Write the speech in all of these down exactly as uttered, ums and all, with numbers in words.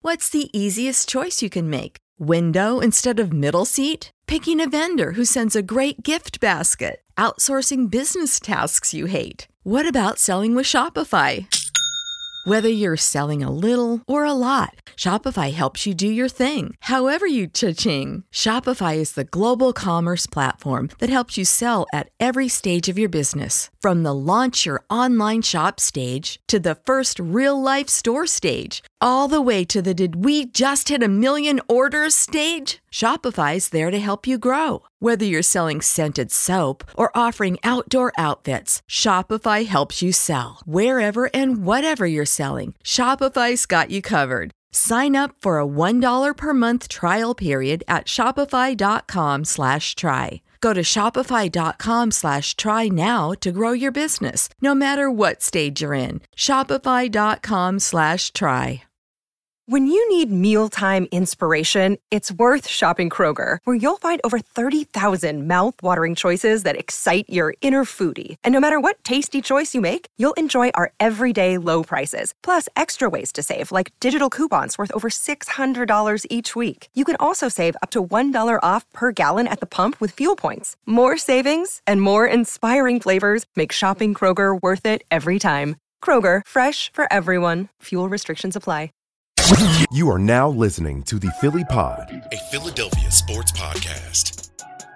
What's the easiest choice you can make? Window instead of middle seat? Picking a vendor who sends a great gift basket? Outsourcing business tasks you hate? What about selling with Shopify? Whether you're selling a little or a lot, Shopify helps you do your thing, however you cha-ching. Shopify is the global commerce platform that helps you sell at every stage of your business. From the launch your online shop stage to the first real-life store stage, all the way to the did we just hit a million orders stage. Shopify's there to help you grow. Whether you're selling scented soap or offering outdoor outfits, Shopify helps you sell. Wherever and whatever you're selling, Shopify's got you covered. Sign up for a one dollar per month trial period at shopify.com slash try. Go to shopify.com slash try now to grow your business, no matter what stage you're in. Shopify.com slash try. When you need mealtime inspiration, it's worth shopping Kroger, where you'll find over thirty thousand mouth-watering choices that excite your inner foodie. And no matter what tasty choice you make, you'll enjoy our everyday low prices, plus extra ways to save, like digital coupons worth over six hundred dollars each week. You can also save up to one dollar off per gallon at the pump with fuel points. More savings and more inspiring flavors make shopping Kroger worth it every time. Kroger, fresh for everyone. Fuel restrictions apply. You are now listening to the Philly Pod, a Philadelphia sports podcast.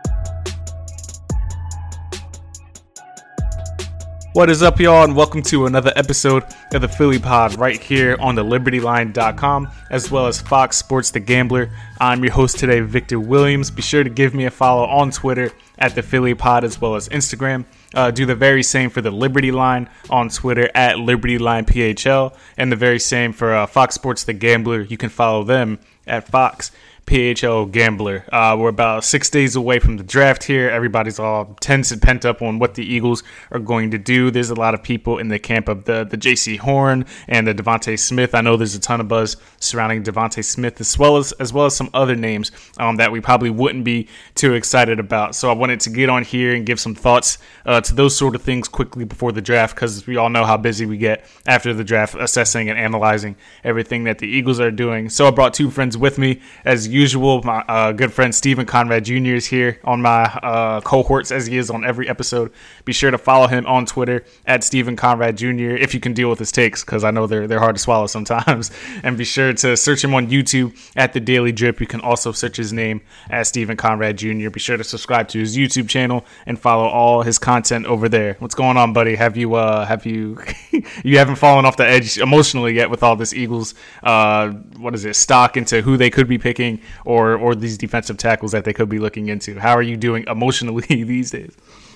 What is up, y'all, and welcome to another episode of the Philly Pod right here on the liberty line dot com, as well as Fox Sports The Gambler. I'm your host today, Victor Williams. Be sure to give me a follow on Twitter at the Philly Pod, as well as Instagram. Uh, do the very same for the Liberty Line on Twitter at Liberty Line P H L, and the very same for uh, Fox Sports The Gambler. You can follow them at Fox P H L Gambler. Uh, we're about six days away from the draft here. Everybody's all tense and pent up on what the Eagles are going to do. There's a lot of people in the camp of the, the J C Horn and the Devontae Smith. I know there's a ton of buzz surrounding Devontae Smith, as well as as well as some other names um, that we probably wouldn't be too excited about. So I wanted to get on here and give some thoughts uh, to those sort of things quickly before the draft, because we all know how busy we get after the draft, assessing and analyzing everything that the Eagles are doing. So I brought two friends with me, as usual. My uh, good friend Stephen Conrad Junior is here on my uh, cohorts, as he is on every episode. Be sure to follow him on Twitter at Stephen Conrad Junior if you can deal with his takes, because I know they're they're hard to swallow sometimes. And be sure to search him on YouTube at The Daily Drip. You can also search his name as Stephen Conrad Junior Be sure to subscribe to his YouTube channel and follow all his content over there. What's going on, buddy? Have you uh, have you you haven't fallen off the edge emotionally yet with all this Eagles uh, what is it stock into who they could be picking, or or these defensive tackles that they could be looking into? How are you doing emotionally these days?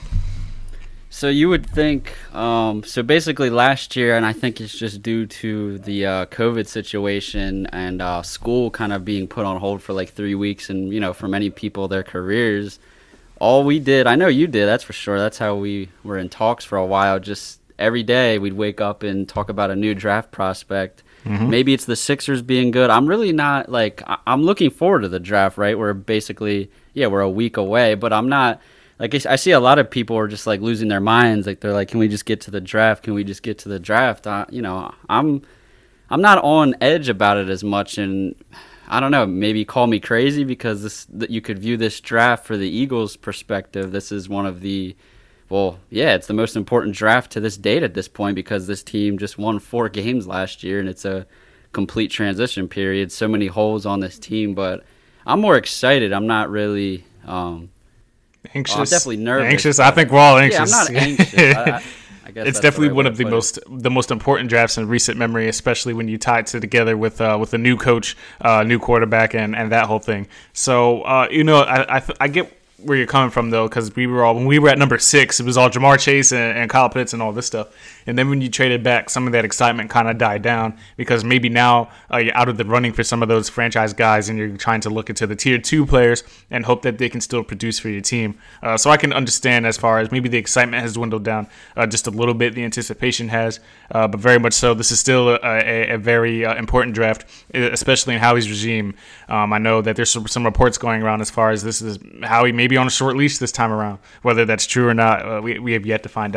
So you would think, um, so basically last year, and I think it's just due to the uh, COVID situation and uh, school kind of being put on hold for like three weeks, and, you know, for many people, their careers, all we did, I know you did, that's for sure, that's how we were in talks for a while. Just every day we'd wake up and talk about a new draft prospect. Mm-hmm. Maybe it's the Sixers being good. I'm really not, like, I'm looking forward to the draft, right? We're basically, yeah, we're a week away, but I'm not, like, I see a lot of people are just, like, losing their minds. Like, they're like, can we just get to the draft? Can we just get to the draft? Uh, you know, I'm I'm not on edge about it as much, and I don't know, maybe call me crazy, because this, that you could view this draft for the Eagles' perspective. This is one of the, well, yeah, it's the most important draft to this date at this point, because this team just won four games last year, and it's a complete transition period. So many holes on this team, but I'm more excited. I'm not really um, anxious. Oh, I'm definitely nervous. Anxious. I think we're all anxious. Yeah, I'm not anxious. I, I, I guess it's definitely one of the it. most the most important drafts in recent memory, especially when you tie it together with uh, with a new coach, uh, new quarterback, and, and that whole thing. So uh, you know, I I, th- I get where you're coming from, though, because we were all when we were at number six, it was all Jamar Chase and, and Kyle Pitts and all this stuff. And then when you traded back, some of that excitement kind of died down, because maybe now uh, you're out of the running for some of those franchise guys, and you're trying to look into the tier two players and hope that they can still produce for your team. Uh, so I can understand as far as maybe the excitement has dwindled down uh, just a little bit, the anticipation has, uh, but very much so. This is still a, a, a very uh, important draft, especially in Howie's regime. Um, I know that there's some, some reports going around as far as this is Howie maybe on a short leash this time around. Whether that's true or not, uh, we, we have yet to find out.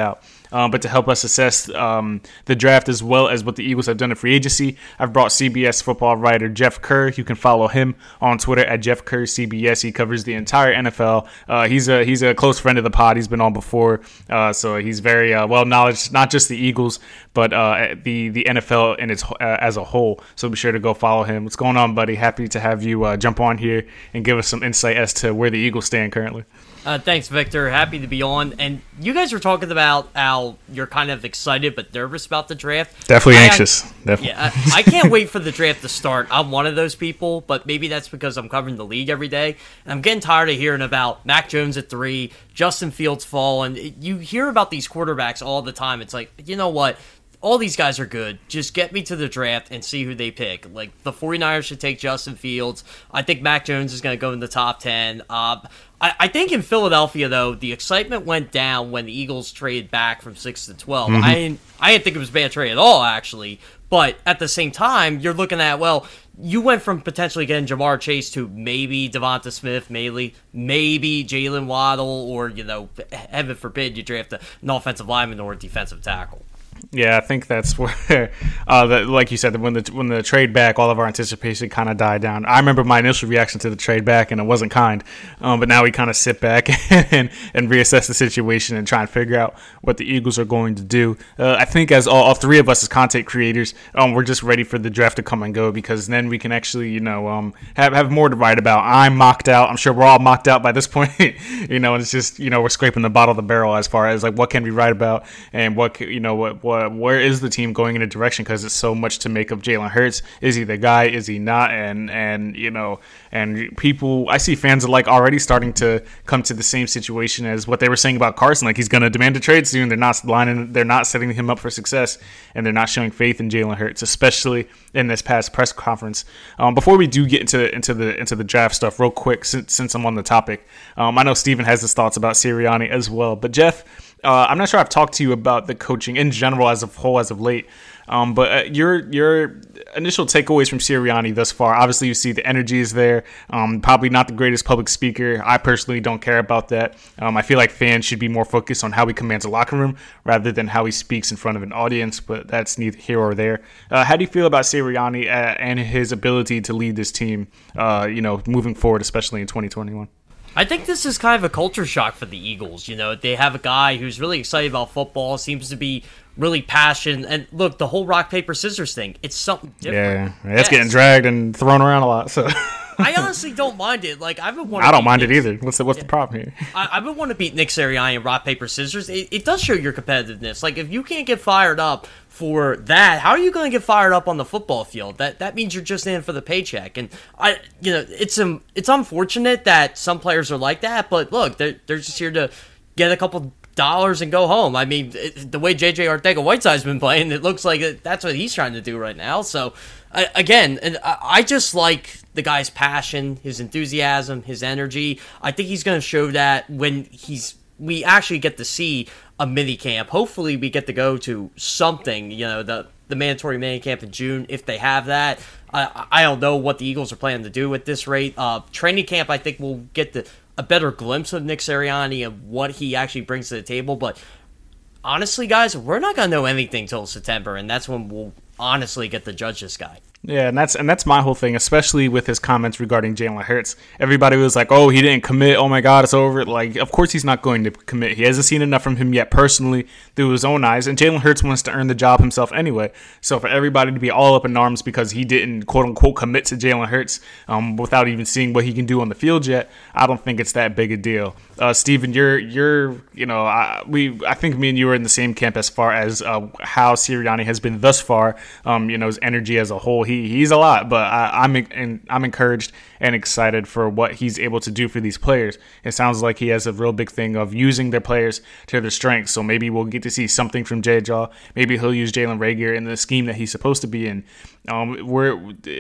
Um, but to help us assess um, the draft as well as what the Eagles have done in free agency, I've brought C B S football writer Jeff Kerr. You can follow him on Twitter at Jeff Kerr C B S. He covers the entire N F L. Uh, he's a he's a close friend of the pod. He's been on before, uh, so he's very uh, well knowledgeable, not just the Eagles, but uh, the the N F L in its uh, as a whole. So be sure to go follow him. What's going on, buddy? Happy to have you uh, jump on here and give us some insight as to where the Eagles stand currently. Uh, thanks, Victor. Happy to be on. And you guys were talking about how you're kind of excited but nervous about the draft. Definitely I, anxious. Definitely. Yeah, I, I can't wait for the draft to start. I'm one of those people, but maybe that's because I'm covering the league every day. And I'm getting tired of hearing about Mac Jones at three, Justin Fields fall, and you hear about these quarterbacks all the time. It's like, you know what? All these guys are good. Just get me to the draft and see who they pick. Like, the 49ers should take Justin Fields. I think Mac Jones is going to go in the top ten. Uh, I, I think in Philadelphia, though, the excitement went down when the Eagles traded back from six to twelve. Mm-hmm. I, didn't, I didn't think it was a bad trade at all, actually. But at the same time, you're looking at, well, you went from potentially getting Jamar Chase to maybe Devonta Smith, maybe, maybe Jalen Waddle, or, you know, heaven forbid you draft an offensive lineman or a defensive tackle. Yeah, I think that's where, uh, the, like you said, when the when the trade back, all of our anticipation kind of died down. I remember my initial reaction to the trade back, and it wasn't kind. Um, but now we kind of sit back and and reassess the situation and try and figure out what the Eagles are going to do. Uh, I think as all, all three of us as content creators, um, we're just ready for the draft to come and go, because then we can actually, you know, um, have have more to write about. I'm mocked out. I'm sure we're all mocked out by this point. You know, and it's just, you know, we're scraping the bottom of the barrel as far as like what can we write about and what, you know, what. what where is the team going in a direction, because it's so much to make of Jalen Hurts. Is he the guy? Is he not? And and you know, and people, I see fans alike already starting to come to the same situation as what they were saying about Carson. Like, he's going to demand a trade soon. They're not lining, they're not setting him up for success, and they're not showing faith in Jalen Hurts, especially in this past press conference. Um, before we do get into into the into the draft stuff, real quick, since since I'm on the topic, um, I know Steven has his thoughts about Sirianni as well, but Jeff, Uh, I'm not sure I've talked to you about the coaching in general as a whole as of late, um, but uh, your your initial takeaways from Sirianni thus far. Obviously, you see the energy is there. Um, probably not the greatest public speaker. I personally don't care about that. Um, I feel like fans should be more focused on how he commands a locker room rather than how he speaks in front of an audience, but that's neither here or there. Uh, how do you feel about Sirianni uh, and his ability to lead this team, uh, you know, moving forward, especially in twenty twenty-one? I think this is kind of a culture shock for the Eagles. You know, they have a guy who's really excited about football, seems to be really passionate. And look, the whole rock, paper, scissors thing, it's something different. Yeah, it's yes. getting dragged and thrown around a lot. So I honestly don't mind it. Like, I've been wanting I don't mind Nick, it either. What's the what's yeah. the problem here? I, I've been wanting to beat Nick Sirianni in rock, paper, scissors. It, it does show your competitiveness. Like, if you can't get fired up for that, how are you going to get fired up on the football field? That that means you're just in for the paycheck. And I, you know, it's um, it's unfortunate that some players are like that. But look, they're they're just here to get a couple dollars and go home. I mean, it, the way J J Arcega-Whiteside's been playing, it looks like it, that's what he's trying to do right now. So, I, again, and I, I just like the guy's passion, his enthusiasm, his energy. I think he's going to show that when he's we actually get to see a mini camp. Hopefully, we get to go to something. You know, the the mandatory mini camp in June, if they have that. I I don't know what the Eagles are planning to do at this rate. Uh, training camp, I think we'll get the. a better glimpse of Nick Sirianni and what he actually brings to the table. But honestly, guys, we're not going to know anything till September, and that's when we'll honestly get to judge this guy. Yeah, and that's and that's my whole thing, especially with his comments regarding Jalen Hurts. Everybody was like, oh, he didn't commit. Oh, my God, it's over. Like, of course he's not going to commit. He hasn't seen enough from him yet personally through his own eyes, and Jalen Hurts wants to earn the job himself anyway. So for everybody to be all up in arms because he didn't, quote-unquote, commit to Jalen Hurts um, without even seeing what he can do on the field yet, I don't think it's that big a deal. Uh, Steven, you're, you're, you know, I, we, I think me and you are in the same camp as far as uh, how Sirianni has been thus far, um, you know, his energy as a whole. He He's a lot, but I, I'm in, I'm encouraged and excited for what he's able to do for these players. It sounds like he has a real big thing of using their players to their strengths. So maybe we'll get to see something from Jay Jaw. Maybe he'll use Jalen Reagor in the scheme that he's supposed to be in. Um, where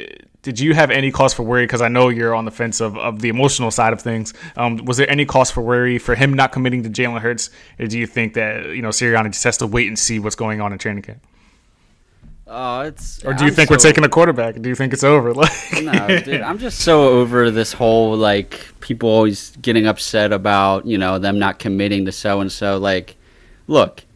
did you have any cause for worry? Because I know you're on the fence of, of the emotional side of things. Um, was there any cause for worry for him not committing to Jalen Hurts, or do you think that you know Sirianni just has to wait and see what's going on in training camp? Oh, it's. Or do you I'm think so, we're taking a quarterback? Do you think it's over? Like, no, dude, I'm just so over this whole like people always getting upset about you know them not committing to so and so. Like, look,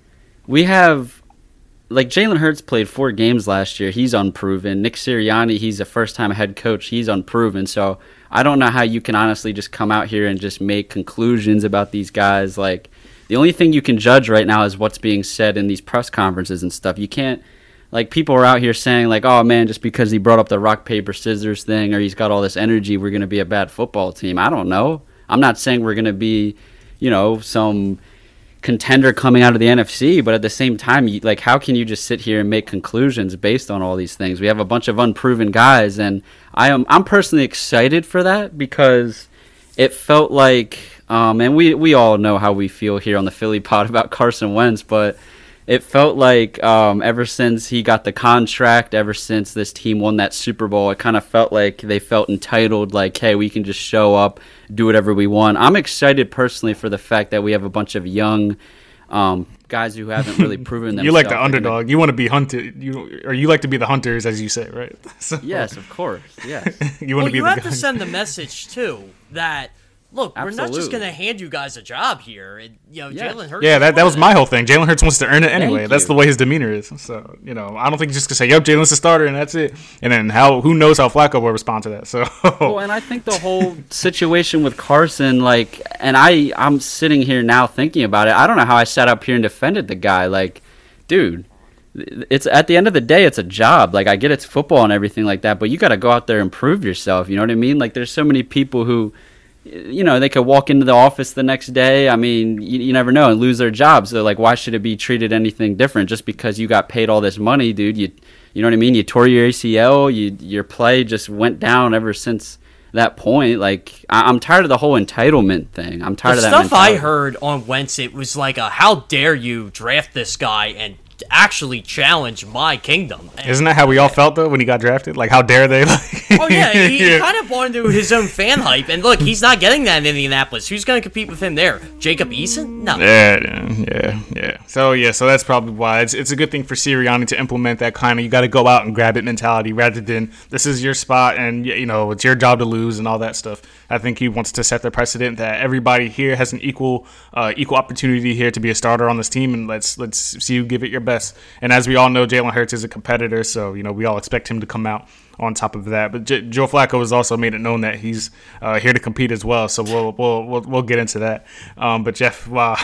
we have, like, Jalen Hurts played four games last year. He's unproven. Nick Sirianni, he's a first-time head coach. He's unproven. So I don't know how you can honestly just come out here and just make conclusions about these guys. Like, the only thing you can judge right now is what's being said in these press conferences and stuff. You can't, like, people are out here saying, like, oh, man, just because he brought up the rock, paper, scissors thing or he's got all this energy, we're going to be a bad football team. I don't know. I'm not saying we're going to be, you know, some contender coming out of the N F C, but at the same time, you, like, how can you just sit here and make conclusions based on all these things? We have a bunch of unproven guys, and I am I'm personally excited for that because it felt like, um, and we we all know how we feel here on the Philly Pod about Carson Wentz, but it felt like um, ever since he got the contract, ever since this team won that Super Bowl, it kind of felt like they felt entitled, like, hey, we can just show up, do whatever we want. I'm excited personally for the fact that we have a bunch of young um, guys who haven't really proven themselves. You like the underdog. You want to be hunted, you or you like to be the hunters, as you say, right? So, yes, of course. Yes. you want well, to be you the have guy. to send the message too that. Look, we're not just Absolutely. going to hand you guys a job here. And, you know, Yes. Jalen Hurts. Yeah, is that, that one was of my them. whole thing. Jalen Hurts wants to earn it anyway. Thank That's you. the way his demeanor is. So, you know, I don't think he's just going to say, yep, Jalen's the starter, and that's it. And then how? Who knows how Flacco will respond to that. So, Well, and I think the whole situation with Carson, like, and I, I'm sitting here now thinking about it. I don't know how I sat up here and defended the guy. Like, dude, it's at the end of the day, it's a job. Like, I get it's football and everything like that, but you got to go out there and prove yourself. You know what I mean? Like, there's so many people who, you know, they could walk into the office the next day. I mean, you, you never know, and lose their jobs. So, like, why should it be treated anything different just because you got paid all this money, dude? You, you know what I mean? You tore your A C L. You, your play just went down ever since that point. Like, I, I'm tired of the whole entitlement thing. I'm tired The of that stuff I mentality. heard on Wentz, it was like, a, how dare you draft this guy and actually challenge my kingdom. And, isn't that how we all felt, though, when he got drafted? Like, how dare they? Like, oh, yeah, he, he Yeah. kind of bought into his own fan hype. And look, he's not getting that in Indianapolis. Who's going to compete with him there? Jacob Eason? No. Yeah, yeah, yeah. So yeah, so that's probably why it's it's a good thing for Sirianni to implement that kind of you got to go out and grab it mentality rather than this is your spot and you know it's your job to lose and all that stuff. I think he wants to set the precedent that everybody here has an equal uh, equal opportunity here to be a starter on this team, and let's let's see you give it your best. And as we all know, Jalen Hurts is a competitor, so you know we all expect him to come out on top of that. But J- Joe Flacco has also made it known that he's uh, here to compete as well. So we'll we'll we'll, we'll get into that. Um, but Jeff, wow,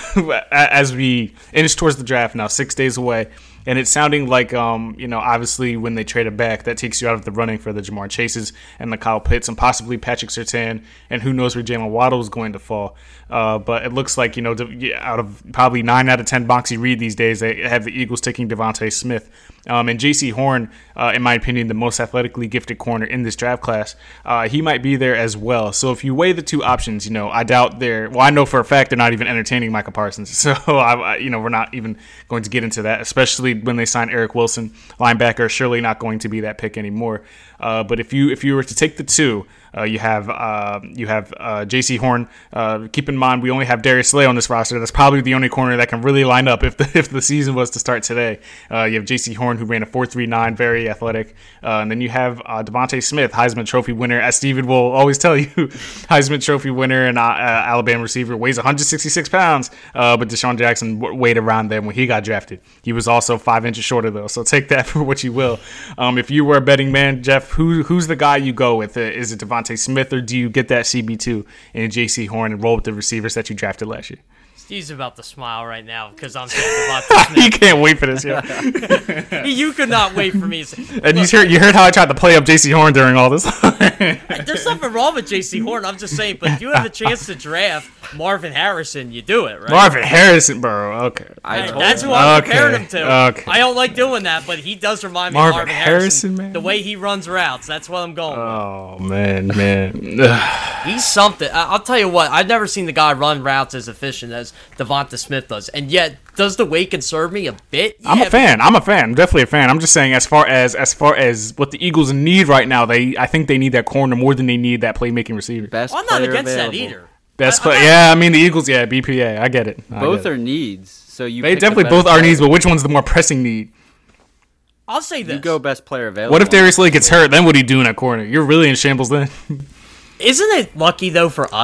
as we inch towards the draft now, six days away, and it's sounding like um, you know obviously when they traded back, that takes you out of the running for the Jamar Chases and the Kyle Pitts and possibly Patrick Surtain, and who knows where Jalen Waddle is going to fall. Uh, but it looks like you know out of probably nine out of ten box you read these days, they have the Eagles taking Devontae Smith. Um, and J C Horn, uh, in my opinion, the most athletically gifted corner in this draft class, uh, he might be there as well. So if you weigh the two options, you know, I doubt they're, well, I know for a fact they're not even entertaining Micah Parsons. So, I, I, you know, we're not even going to get into that, especially when they sign Eric Wilson, linebacker, surely not going to be that pick anymore. Uh, but if you if you were to take the two, uh, you have uh, you have uh, J C Horn. Uh, keep in mind, we only have Darius Slay on this roster. That's probably the only corner that can really line up if the if the season was to start today. Uh, you have J C Horn, who ran a four three nine, very athletic. Uh, and then you have uh, Devontae Smith, Heisman Trophy winner, as Steven will always tell you, Heisman Trophy winner and uh, uh, Alabama receiver, weighs one hundred sixty-six pounds. Uh, but Deshaun Jackson w- weighed around there when he got drafted. He was also five inches shorter, though. So take that for what you will. Um, if you were a betting man, Jeff, who who's the guy you go with? Uh, is it Devontae Smith, or do you get that C B two and J C Horn and roll with the receivers that you drafted last year? He's about to smile right now because I'm saying Devontae Smith. You can't wait for this, yeah. You could not wait for me to say. And you Look, heard you heard how I tried to play up J C Horn during all this. There's nothing wrong with J C Horn. I'm just saying, but if you have the chance to draft Marvin Harrison, you do it, right? Marvin Harrison, bro. Okay. I Right, told that's you. who I'm Okay, comparing him to. okay. I don't like doing that, but he does remind me Marvin of Marvin Harrison, Harrison, man. The way he runs routes, that's what I'm going with. Oh man, man. Ugh. He's something. I- I'll tell you what. I've never seen the guy run routes as efficient as Devonta Smith does, and yet does the weight concern me a bit? I'm Yeah, a fan. I'm a fan. I'm definitely a fan. I'm just saying, as far as as far as what the Eagles need right now, they I think they need that corner more than they need that playmaking receiver. Best I'm not player against available. that either. Best I- play. I'm not- Yeah, I mean the Eagles. Yeah, B P A. I get it. I Both get it. are needs. So you They pick the definitely best both are player. needs, but which one's the more pressing need? I'll say this. You go best player available. What if Darius Slay gets hurt? Then what do you do in that corner? You're really in shambles then. Isn't it lucky though for us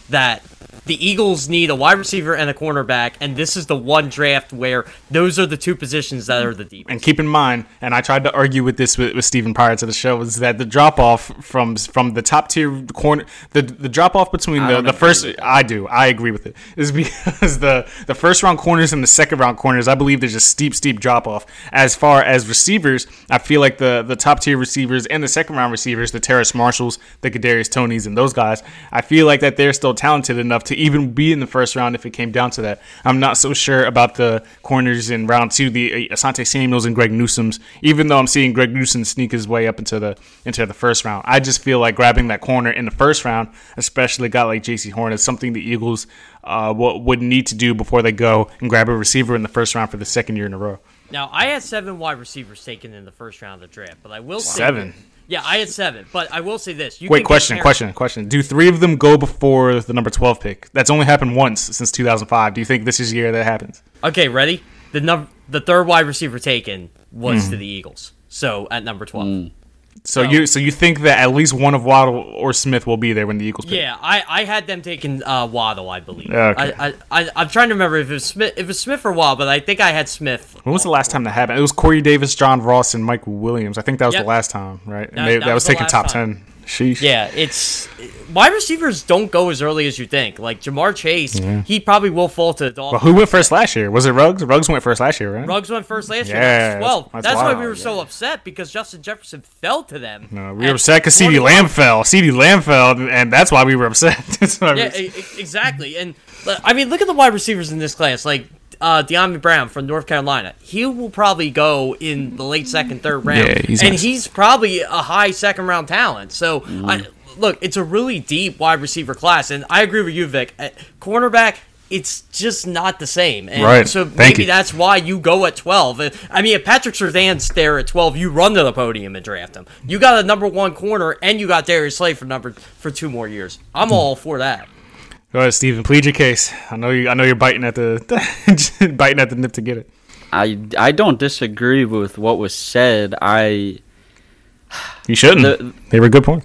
that the Eagles need a wide receiver and a cornerback, and this is the one draft where those are the two positions that are the deepest. And keep in mind, and I tried to argue with this with, with Steven prior to the show, is that the drop off from from the top tier corner, the the drop off between the, the first, I do, I agree with it, is because the the first round corners and the second round corners, I believe there's a steep, steep drop off. As far as receivers, I feel like the the top tier receivers and the second round receivers, the Terrace Marshalls, the Kadarius Tonys, and those guys, I feel like that they're still talented enough to even be in the first round if it came down to that. I'm not so sure about the corners in round two, the Asante Samuels and Greg Newsome's, even though I'm seeing Greg Newsome sneak his way up into the into the first round. I just feel like grabbing that corner in the first round, especially a guy like J C Horn, is something the Eagles uh, would need to do before they go and grab a receiver in the first round for the second year in a row. Now, I had seven wide receivers taken in the first round of the draft, but I will say seven. Yeah, I had seven, but I will say this. You Wait, question, compare- question, question. Do three of them go before the number twelve pick? That's only happened once since two thousand five. Do you think this is the year that happens? Okay, ready? The num- the third wide receiver taken was mm. to the Eagles, so at number twelve. Mm. So, so you so you think that at least one of Waddle or Smith will be there when the Eagles pick? Yeah, I, I had them taking uh, Waddle, I believe. Okay. I, I, I, I'm trying to remember if it was Smith, if it was Smith or Waddle, but I think I had Smith. When was the last time that happened? It was Corey Davis, John Ross, and Mike Williams. I think that was yep. the last time, right? That, they, that, that was, was taken top time. ten. Sheesh. Yeah, it's wide receivers don't go as early as you think. Like Jamar Chase, yeah. he probably will fall to the Dolphins. Well, who went first last year? Was it Ruggs? Ruggs went first last year, right? Ruggs went first last year. Yeah, well, that's, that's, that's why we were yeah. so upset because Justin Jefferson fell to them. No, we were upset because CeeDee Lamb fell. CeeDee Lamb fell, and that's why we were upset. yeah, exactly. And I mean, look at the wide receivers in this class. Like. Uh, De'Ami Brown from North Carolina. He will probably go in the late second, third round. Yeah, he's and nice. he's probably a high second round talent. So, mm. I, look, it's a really deep wide receiver class. And I agree with you, Vic. At cornerback, it's just not the same. And right. so Thank maybe you. That's why you go at twelve. I mean, if Patrick Surtain's there at twelve, you run to the podium and draft him. You got a number one corner, and you got Darius Slay for number for two more years. I'm all for that. Go ahead, Steven. Plead your case. I know you. I know you're biting at the biting at the nip to get it. I, I don't disagree with what was said. I you shouldn't. The, they were good points.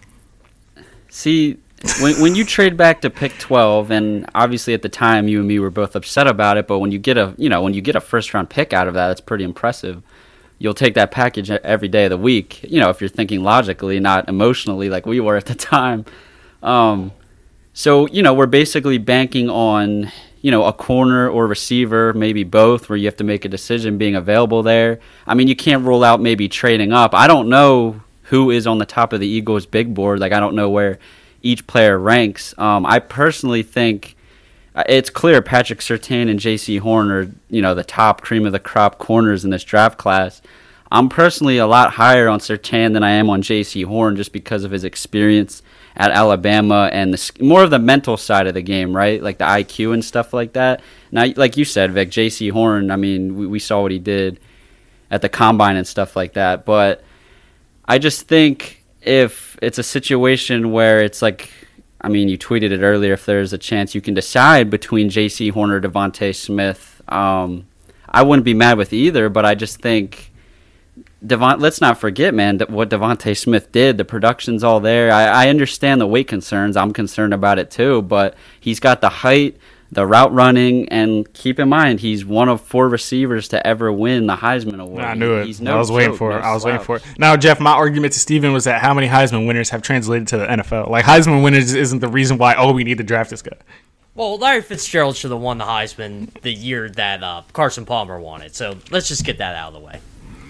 See, when when you trade back to pick twelve, and obviously at the time you and me were both upset about it, but when you get a you know when you get a first round pick out of that, it's pretty impressive. You'll take that package every day of the week. You know, if you're thinking logically, not emotionally, like we were at the time. Um, So, you know, we're basically banking on, you know, a corner or receiver, maybe both, where you have to make a decision being available there. I mean, you can't rule out maybe trading up. I don't know who is on the top of the Eagles' big board. Like, I don't know where each player ranks. Um, I personally think it's clear Patrick Surtain and J C Horn are, you know, the top cream of the crop corners in this draft class. I'm personally a lot higher on Surtain than I am on J C Horn just because of his experience at Alabama and the more of the mental side of the game, right? Like the I Q and stuff like that. Now, like you said, Vic, J C Horn, I mean, we, we saw what he did at the Combine and stuff like that. But I just think if it's a situation where it's like, I mean, you tweeted it earlier, if there's a chance you can decide between J C Horn or Devontae Smith, um, I wouldn't be mad with either, but I just think Devon, let's not forget, man, what Devontae Smith did. The production's all there. I, I understand the weight concerns. I'm concerned about it too, but he's got the height, the route running, and keep in mind, he's one of four receivers to ever win the Heisman Award. I knew it. He's no I was waiting joke, for no it. I was slouch. waiting for it. Now, Jeff, my argument to Steven was that how many Heisman winners have translated to the N F L? Like, Heisman winners isn't the reason why, oh, we need to draft this guy. Well, Larry Fitzgerald should have won the Heisman the year that uh, Carson Palmer won it. So let's just get that out of the way.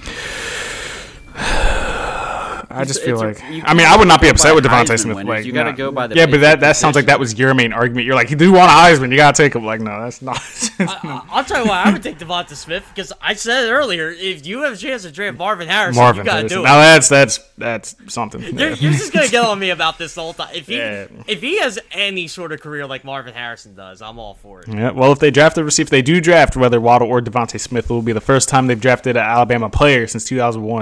I just feel It's like a- you I mean I would not be can't upset go with by Devontae Heisman Smith. winners. Like You gotta no. go by the yeah, but basic that that sounds like that was your main argument. You're like, you do want a Heisman, you gotta take him. Like, no, that's not. I, I'll tell you why I would take Devonta Smith because I said it earlier. If you have a chance to draft Marvin Harrison, Marvin you gotta Harrison. do it. Now that's that's that's something. You're, Yeah. you're just gonna get on me about this the whole time. If he Yeah. if he has any sort of career like Marvin Harrison does, I'm all for it. Yeah, well, if they draft a receiver, if they do draft whether Waddle or Devontae Smith, it will be the first time they've drafted an Alabama player since two thousand one.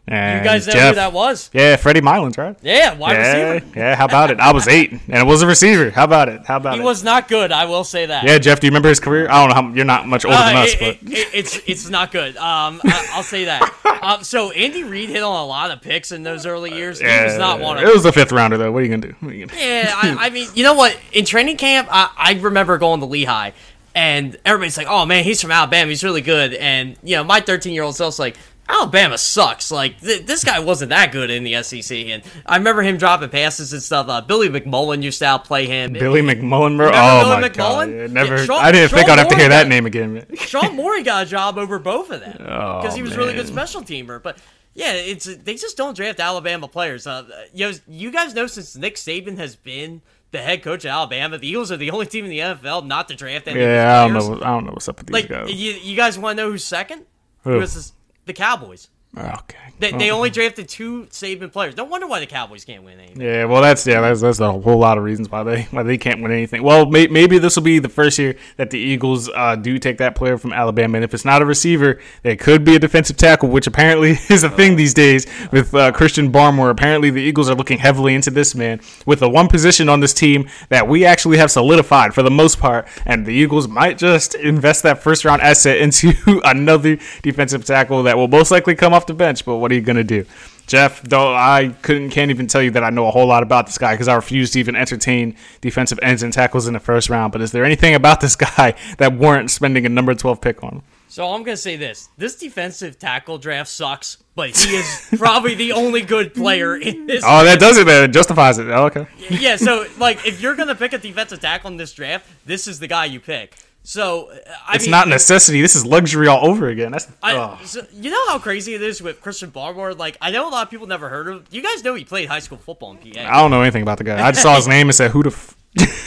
And You guys know Jeff, who that was? Yeah, Freddie Mylands, right? Yeah, wide yeah, receiver. Yeah, how about it? I was eight, and it was a receiver. How about it? How about He it? was not good, I will say that. Yeah, Jeff, do you remember his career? I don't know. How, you're not much older Uh, than us, it- but it- it- it's it's not good. Um, I, I'll say that. Um, so Andy Reid hit on a lot of picks in those early years. He was not one of it them. was the fifth rounder, though. What are you gonna do? What are you gonna do? Yeah, I, I mean, you know what? In training camp, I, I remember going to Lehigh, and everybody's like, "Oh man, he's from Alabama. He's really good." And you know, my thirteen-year-old self's like, Alabama sucks. Like, th- this guy wasn't that good in the S E C. And I remember him dropping passes and stuff. Uh, Billy McMullen used to outplay him. Billy McMullen, bro. Remember Oh Billy my McMullen? god, yeah, never. Yeah, Sean- I didn't Sean think I'd have to hear Morgan that got- name again. Man. Sean Morey got a job over both of them because Oh, he was a really good man. special teamer. But yeah, it's they just don't draft Alabama players. Uh, you know, you guys know since Nick Saban has been the head coach at Alabama, the Eagles are the only team in the N F L not to draft any Yeah, I of don't these players. know. I don't know what's up with these Like, guys. you, you guys want to know who's second? Who? Who is this? The Cowboys. Okay. They, they Well, only drafted two Saban players. No wonder why the Cowboys can't win anything. Yeah, well, that's yeah, that's that's a whole lot of reasons why they why they can't win anything. Well, may, maybe this will be the first year that the Eagles uh, do take that player from Alabama, and if it's not a receiver, it could be a defensive tackle, which apparently is a thing these days with uh, Christian Barmore. Apparently, the Eagles are looking heavily into this man with the one position on this team that we actually have solidified for the most part, and the Eagles might just invest that first round asset into another defensive tackle that will most likely come off the bench. But what are you gonna do? Jeff, though I couldn't can't even tell you that I know a whole lot about this guy because I refuse to even entertain defensive ends and tackles in the first round. But is there anything about this guy that warrants spending a number twelve pick on him? So I'm going to say this. This defensive tackle draft sucks, but he is probably the only good player in this. Oh, that does it. That justifies it. Oh, okay. Yeah, so, like, if you're going to pick a defensive tackle in this draft, this is the guy you pick. So, I It's mean, not necessity. This is luxury all over again. That's I, oh. so, you know how crazy it is with Christian Barmore? Like, I know a lot of people never heard of him. You guys know he played high school football in P A. I don't know anything about the guy. I just saw his name and said, "Who the?" F-?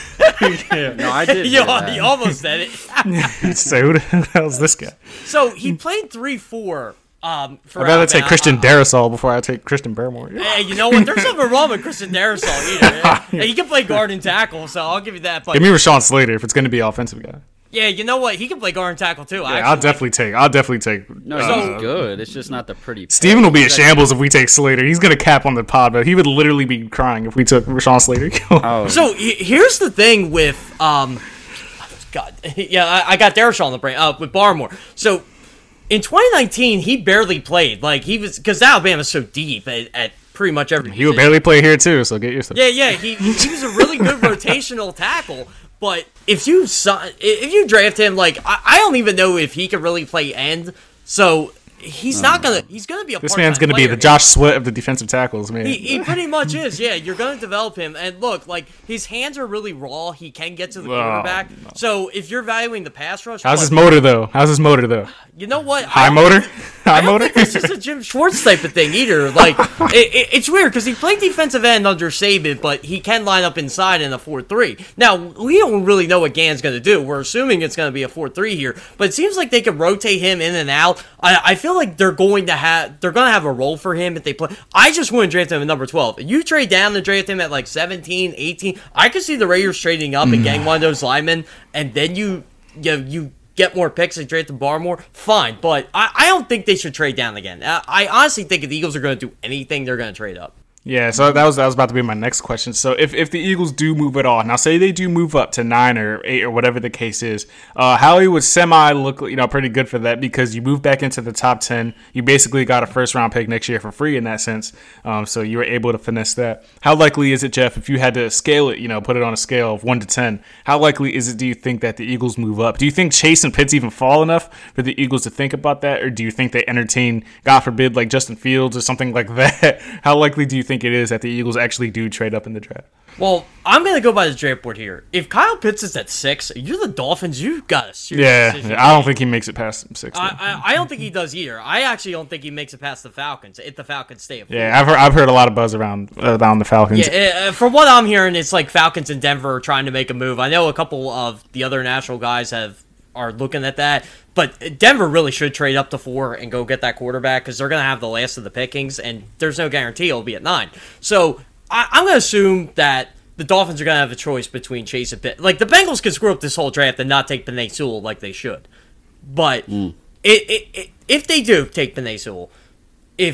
No, I did. you, hear that. you almost said it. Say, "Who the hell is this guy?" So, he played three four um, for I'd rather take Alabama. Christian Uh, Darrisaw before I take Christian Barmore. Hey, you know what? There's nothing wrong with Christian Darrisaw either. Hey, he can play guard and tackle, so I'll give you that. But Give me Rashawn Slater if it's going to be an offensive guy. yeah, you know what? He can play guard and tackle too. I Yeah, I'll actually- definitely take. I'll definitely take. No, uh, he's good. It's just not the pretty. pick. Steven will be at He's shambles if we take Slater. He's going to cap on the pod, but he would literally be crying if we took Rashawn Slater. Oh, So he- here's the thing with um, God, yeah, I, I got Darrisaw on the brain. Uh, with Barmore. So in twenty nineteen, he barely played. Like he was because Alabama's so deep at, at pretty much every. He would position. barely play here too, so get used to it. Yeah, yeah, he he was a really good rotational tackle. But if you si- if you draft him, like I, I don't even know if he could really play end. So he's not gonna. He's gonna be a. This part-time man's going to be player the here. Josh Sweat of the defensive tackles, man. He, he pretty much is, yeah. You're going to develop him. And look, like, his hands are really raw. He can get to the Oh, quarterback. So if you're valuing the pass rush, How's look, his motor though? How's his motor though? you know what? I High don't motor? think- High I don't motor? think it's just a Jim Schwartz type of thing either. Like, it, it, it's weird because he played defensive end under Saban, but he can line up inside in a four three. Now, we don't really know what Gann's going to do. We're assuming it's going to be a four three here, but it seems like they can rotate him in and out. I, I feel like they're going to have they're going to have a role for him if they play. I just wouldn't draft him at number twelve. If you trade down and draft him at like seventeen, eighteen, I could see the Raiders trading up and getting one of those linemen, and then you you know, you get more picks and trade to Barmore, fine. But I, I don't think they should trade down again. I, I honestly think if the Eagles are going to do anything, they're going to trade up. Yeah, so that was that was about to be my next question. So if, if the Eagles do move at all, now say they do move up to nine or eight or whatever the case is, uh, Howie would semi look you know pretty good for that because you move back into the top ten. You basically got a first round pick next year for free in that sense. Um, so you were able to finesse that. How likely is it, Jeff, if you had to scale it, you know, put it on a scale of one to ten? How likely is it? Do you think that the Eagles move up? Do you think Chase and Pitts even fall enough for the Eagles to think about that, or do you think they entertain, God forbid, like Justin Fields or something like that? How likely do you think it is that the Eagles actually do trade up in the draft? Well, I'm going to go by the draft board here. If Kyle Pitts is at six, you're the Dolphins, you've got a serious Yeah, decision to I don't make. think he makes it past six. though. I, I, I don't think he does either. I actually don't think he makes it past the Falcons if the Falcons stay at four. Yeah, I've heard, I've heard a lot of buzz around around the Falcons. Yeah, uh, from what I'm hearing, it's like Falcons and Denver are trying to make a move. I know a couple of the other national guys have are looking at that, but Denver really should trade up to four and go get that quarterback because they're going to have the last of the pickings, and there's no guarantee it'll be at nine. So I, I'm going to assume that the Dolphins are going to have a choice between Chase and Pitt. Like, the Bengals could screw up this whole draft and not take Penei Sewell like they should. But it, it, it, if they do take Penei Sewell, if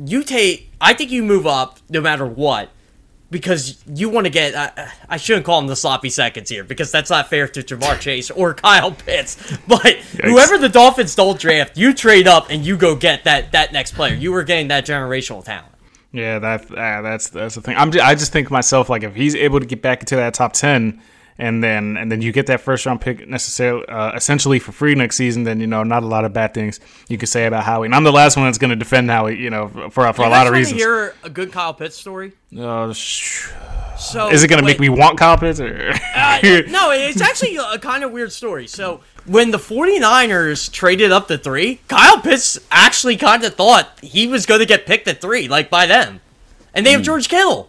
you take. I think you move up no matter what. Because you want to get, uh, I shouldn't call him the sloppy seconds here, because that's not fair to Ja'Marr Chase or Kyle Pitts. But Yikes. Whoever the Dolphins don't draft, you trade up and you go get that, that next player. You were getting that generational talent. Yeah, that uh, that's that's the thing. I'm just, I just think to myself, like, if he's able to get back into that top ten, and then and then you get that first round pick necessarily, uh, essentially for free next season, then, you know, not a lot of bad things you can say about Howie. And I'm the last one that's going to defend Howie, you know, for for a lot of reasons. You hear a good Kyle Pitts story? Uh, sh- so is it going to make me want Kyle Pitts? Or? uh, no, it's actually a kind of weird story. So when the 49ers traded up to three, Kyle Pitts actually kind of thought he was going to get picked at three, like by them. And they have George Kittle.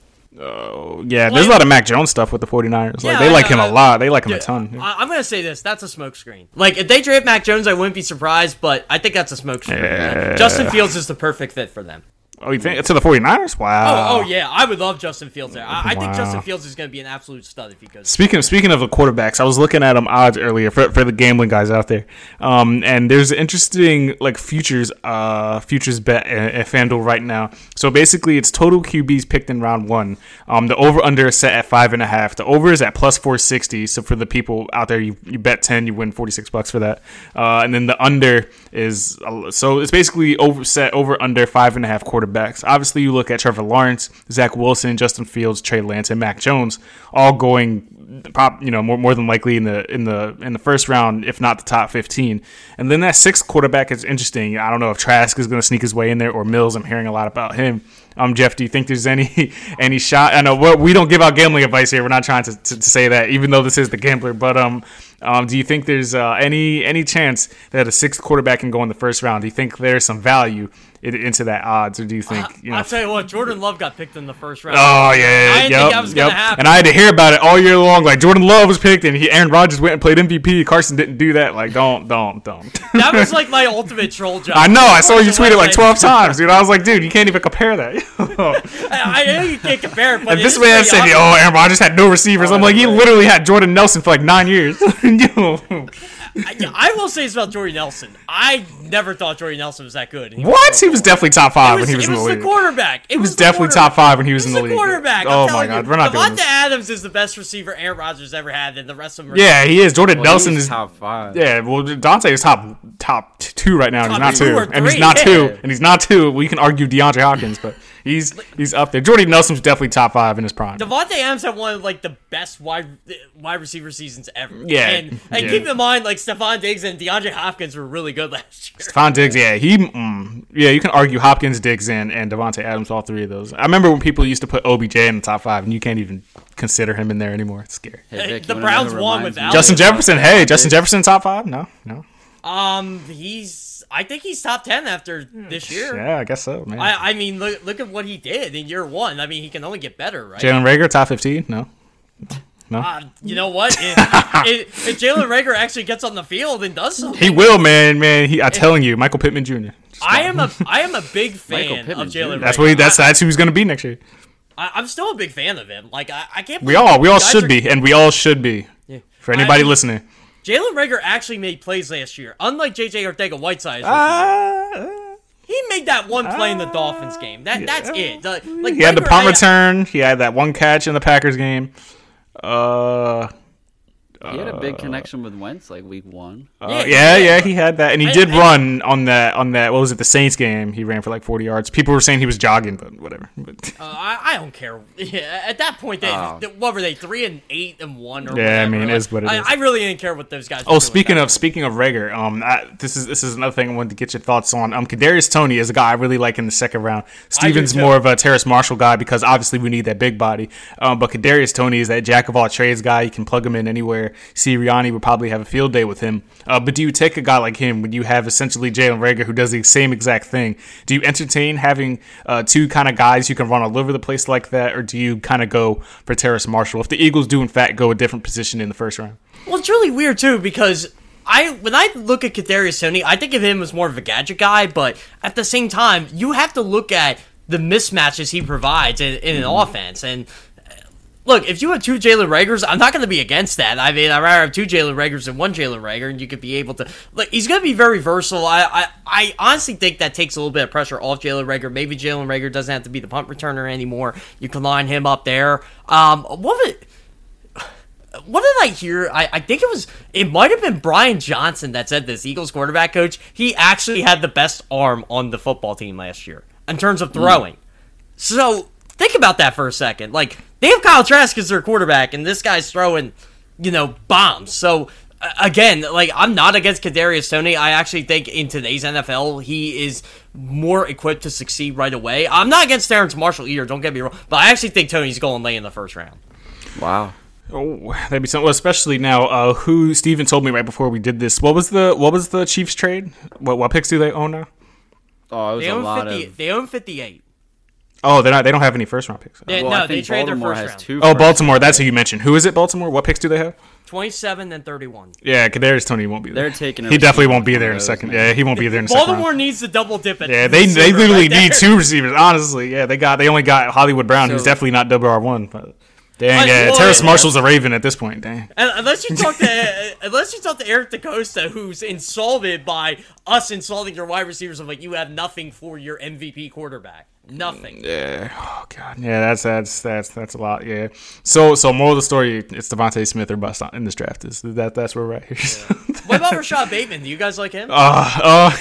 Oh, yeah, there's like, a lot of Mac Jones stuff with the 49ers. Yeah, like, they I, like him I, a lot. They like him yeah, a ton. I, I'm going to say this. That's a smokescreen. Like, if they draft Mac Jones, I wouldn't be surprised, but I think that's a smokescreen. Yeah. Justin Fields is the perfect fit for them. Oh, you think? To the 49ers? Wow. Oh, oh yeah. I would love Justin Fields there. I, I wow. think Justin Fields is going to be an absolute stud if he goes. Speaking of, speaking of the quarterbacks, I was looking at um odds earlier for, for the gambling guys out there. Um, and there's interesting, like, futures uh futures bet at, at FanDuel right now. So basically, it's total Q Bs picked in round one. Um, the over-under is set at five and a half. The over is at plus four sixty. So for the people out there, you, you bet ten, you win forty-six bucks for that. Uh, and then the under is, uh, so it's basically over set over under five and a half quarterbacks. Obviously, you look at Trevor Lawrence, Zach Wilson, Justin Fields, Trey Lance, and Mac Jones, all going, pop, you know, more more than likely in the in the in the first round, if not the top fifteen. And then that sixth quarterback is interesting. I don't know if Trask is going to sneak his way in there or Mills. I'm hearing a lot about him. Um, Jeff, do you think there's any any shot? I know well, we don't give out gambling advice here. We're not trying to, to, to say that, even though this is the Gambler. But um, um, do you think there's uh, any any chance that a sixth quarterback can go in the first round? Do you think there's some value it, into that odds, or do you think? You know, I'll tell you what, Jordan Love got picked in the first round. Oh yeah, I didn't yep, think that was yep. gonna happen. And I had to hear about it all year long. Like, Jordan Love was picked, and he, Aaron Rodgers went and played M V P. Carson didn't do that. Like, don't, don't, don't. That was like my ultimate troll job. I know. I saw you tweet it like twelve times, dude. I was like, dude, you can't even compare that. I, I know you can't compare it, but and it this is man pretty said, obvious. "Oh, Aaron Rodgers had no receivers." Oh, I'm like, he right. literally had Jordan Nelson for like nine years. Yo. I, I will say this about Jordy Nelson. I never thought Jordy Nelson was that good. He What? Was He was definitely top five it was, when he was it in the was league. the quarterback. It He was the definitely quarterback. top five when he was It in the the league. quarterback. I'm Oh my telling God, you, we're not doing Devonta this. Adams is the best receiver Aaron Rodgers ever had, and the rest of them are Yeah, he is. Jordan Well, Nelson he's is top five. Yeah, well, Dante is top top t- two right now. And he's Top not two two, or and he's three, not yeah. two, and he's not two. We can argue DeAndre Hopkins, but he's he's up there. Jordy Nelson's definitely top five in his prime. Devontae Adams had one of like the best wide wide receiver seasons ever. Yeah, and, and yeah. keep in mind, like Stephon Diggs and DeAndre Hopkins were really good last year. Stephon Diggs, yeah, he, mm, yeah, you can argue Hopkins, Diggs, and, and Devontae Adams, all three of those. I remember when people used to put O B J in the top five, and you can't even consider him in there anymore. It's scary. Hey, Hey, Vic, the you wanna Browns know what won reminds without me? Justin him. Jefferson, hey, Justin Jefferson top five? No, no. Um, he's I think he's top ten after this year. Yeah, I guess so, man. I, I mean, look, look at what he did in year one. I mean, he can only get better, right? Jalen Reagor, top fifteen? No. No. Uh, you know what? If, if, if Jalen Reagor actually gets on the field and does something, He will, man, man. He, I'm telling you, Michael Pittman Junior Just I go. am a I am a big Michael fan Pittman of Junior Jalen Reagor. That's what he, that's I, that's who he's gonna be next year. I, I'm still a big fan of him. Like I, I can't. We believe all we all you guys should are- be, and we all should be. Yeah. For anybody I- listening. Jalen Reagor actually made plays last year, unlike J J Ortega-Whiteside. Uh, He made that one play in the Dolphins game. That that's it. The- like he had the Reagor, punt I- return. He had that one catch in the Packers game. Uh, He had a big connection with Wentz like week one. uh, Yeah, yeah, yeah. yeah, he had that, and he I- did I- run on that on that. What was it? The Saints game. He ran for like forty yards. People were saying he was jogging, but whatever. But, Uh, I, I don't care. Yeah, at that point, they Oh. th- what were they? Three and eight and one, or Yeah, I whatever. mean, it Like, is what it I, is. I really didn't care what those guys. were Oh, doing speaking back of speaking of Reagor, um, I, this is this is another thing I wanted to get your thoughts on. Um, Kadarius Toney is a guy I really like in the second round. Steven's too. more of a Terrace Marshall guy because obviously we need that big body. Um, but Kadarius Toney is that jack of all trades guy. You can plug him in anywhere. Sirianni would probably have a field day with him. Uh, but do you take a guy like him when you have essentially Jalen Reagor who does the same exact thing? Do you entertain having uh, two kind of guys who can run all over the place like that, or do you kind of go for Terrace Marshall if the Eagles do in fact go a different position in the first round? Well, it's really weird too because I when I look at Kadarius Toney, I think of him as more of a gadget guy, but at the same time, you have to look at the mismatches he provides in, in an offense and. look, if you have two Jalen Reagors, I'm not going to be against that. I mean, I'd rather have two Jalen Reagors than one Jalen Reagor, and you could be able to. Like, he's going to be very versatile. I, I, I honestly think that takes a little bit of pressure off Jalen Reagor. Maybe Jalen Reagor doesn't have to be the punt returner anymore. You can line him up there. Um, what was it? What did I hear? I, I think it was, it might have been Brian Johnson that said this, Eagles quarterback coach. He actually had the best arm on the football team last year in terms of throwing. Mm. So think about that for a second. Like, they have Kyle Trask as their quarterback, and this guy's throwing, you know, bombs. So, uh, again, like, I'm not against Kadarius Toney. I actually think in today's N F L, he is more equipped to succeed right away. I'm not against Terrence Marshall either, don't get me wrong, but I actually think Toney's going late in the first round. Wow. Oh, that'd be something. Well, especially now, uh, who Steven told me right before we did this. What was the what was the Chiefs trade? What what picks do they own now? Oh, it was they a own lot fifty, of. They own fifty-eight. Oh, they're not. They don't have any first round picks. They, well, no, I think they traded Baltimore their has first two. Oh, first Baltimore. round That's picks. who you mentioned. Who is it? Baltimore. What picks do they have? twenty-seven and thirty-one. Yeah, Kadarius Toney won't be there. They're taking. A He definitely won't be receiver there in a from second. those, Yeah, man. he won't be there in a second. Baltimore round. needs to double dip it. Yeah, they they literally need two receivers. Honestly, yeah, they got they only got Hollywood Brown, So- who's definitely not W R one. But dang, But- yeah, well, Terrace yeah. Marshall's a Raven at this point. Dang. And unless you talk to unless you talk to Eric DaCosta, who's insulted by us insulting your wide receivers, of like, you have nothing for your M V P quarterback, nothing. Yeah. Oh god. Yeah, that's that's that's that's a lot. Yeah. So so moral of the story: it's Devontae Smith or bust in this draft. Is that that's where we're at here? What about Rashad Bateman? Do you guys like him? Uh,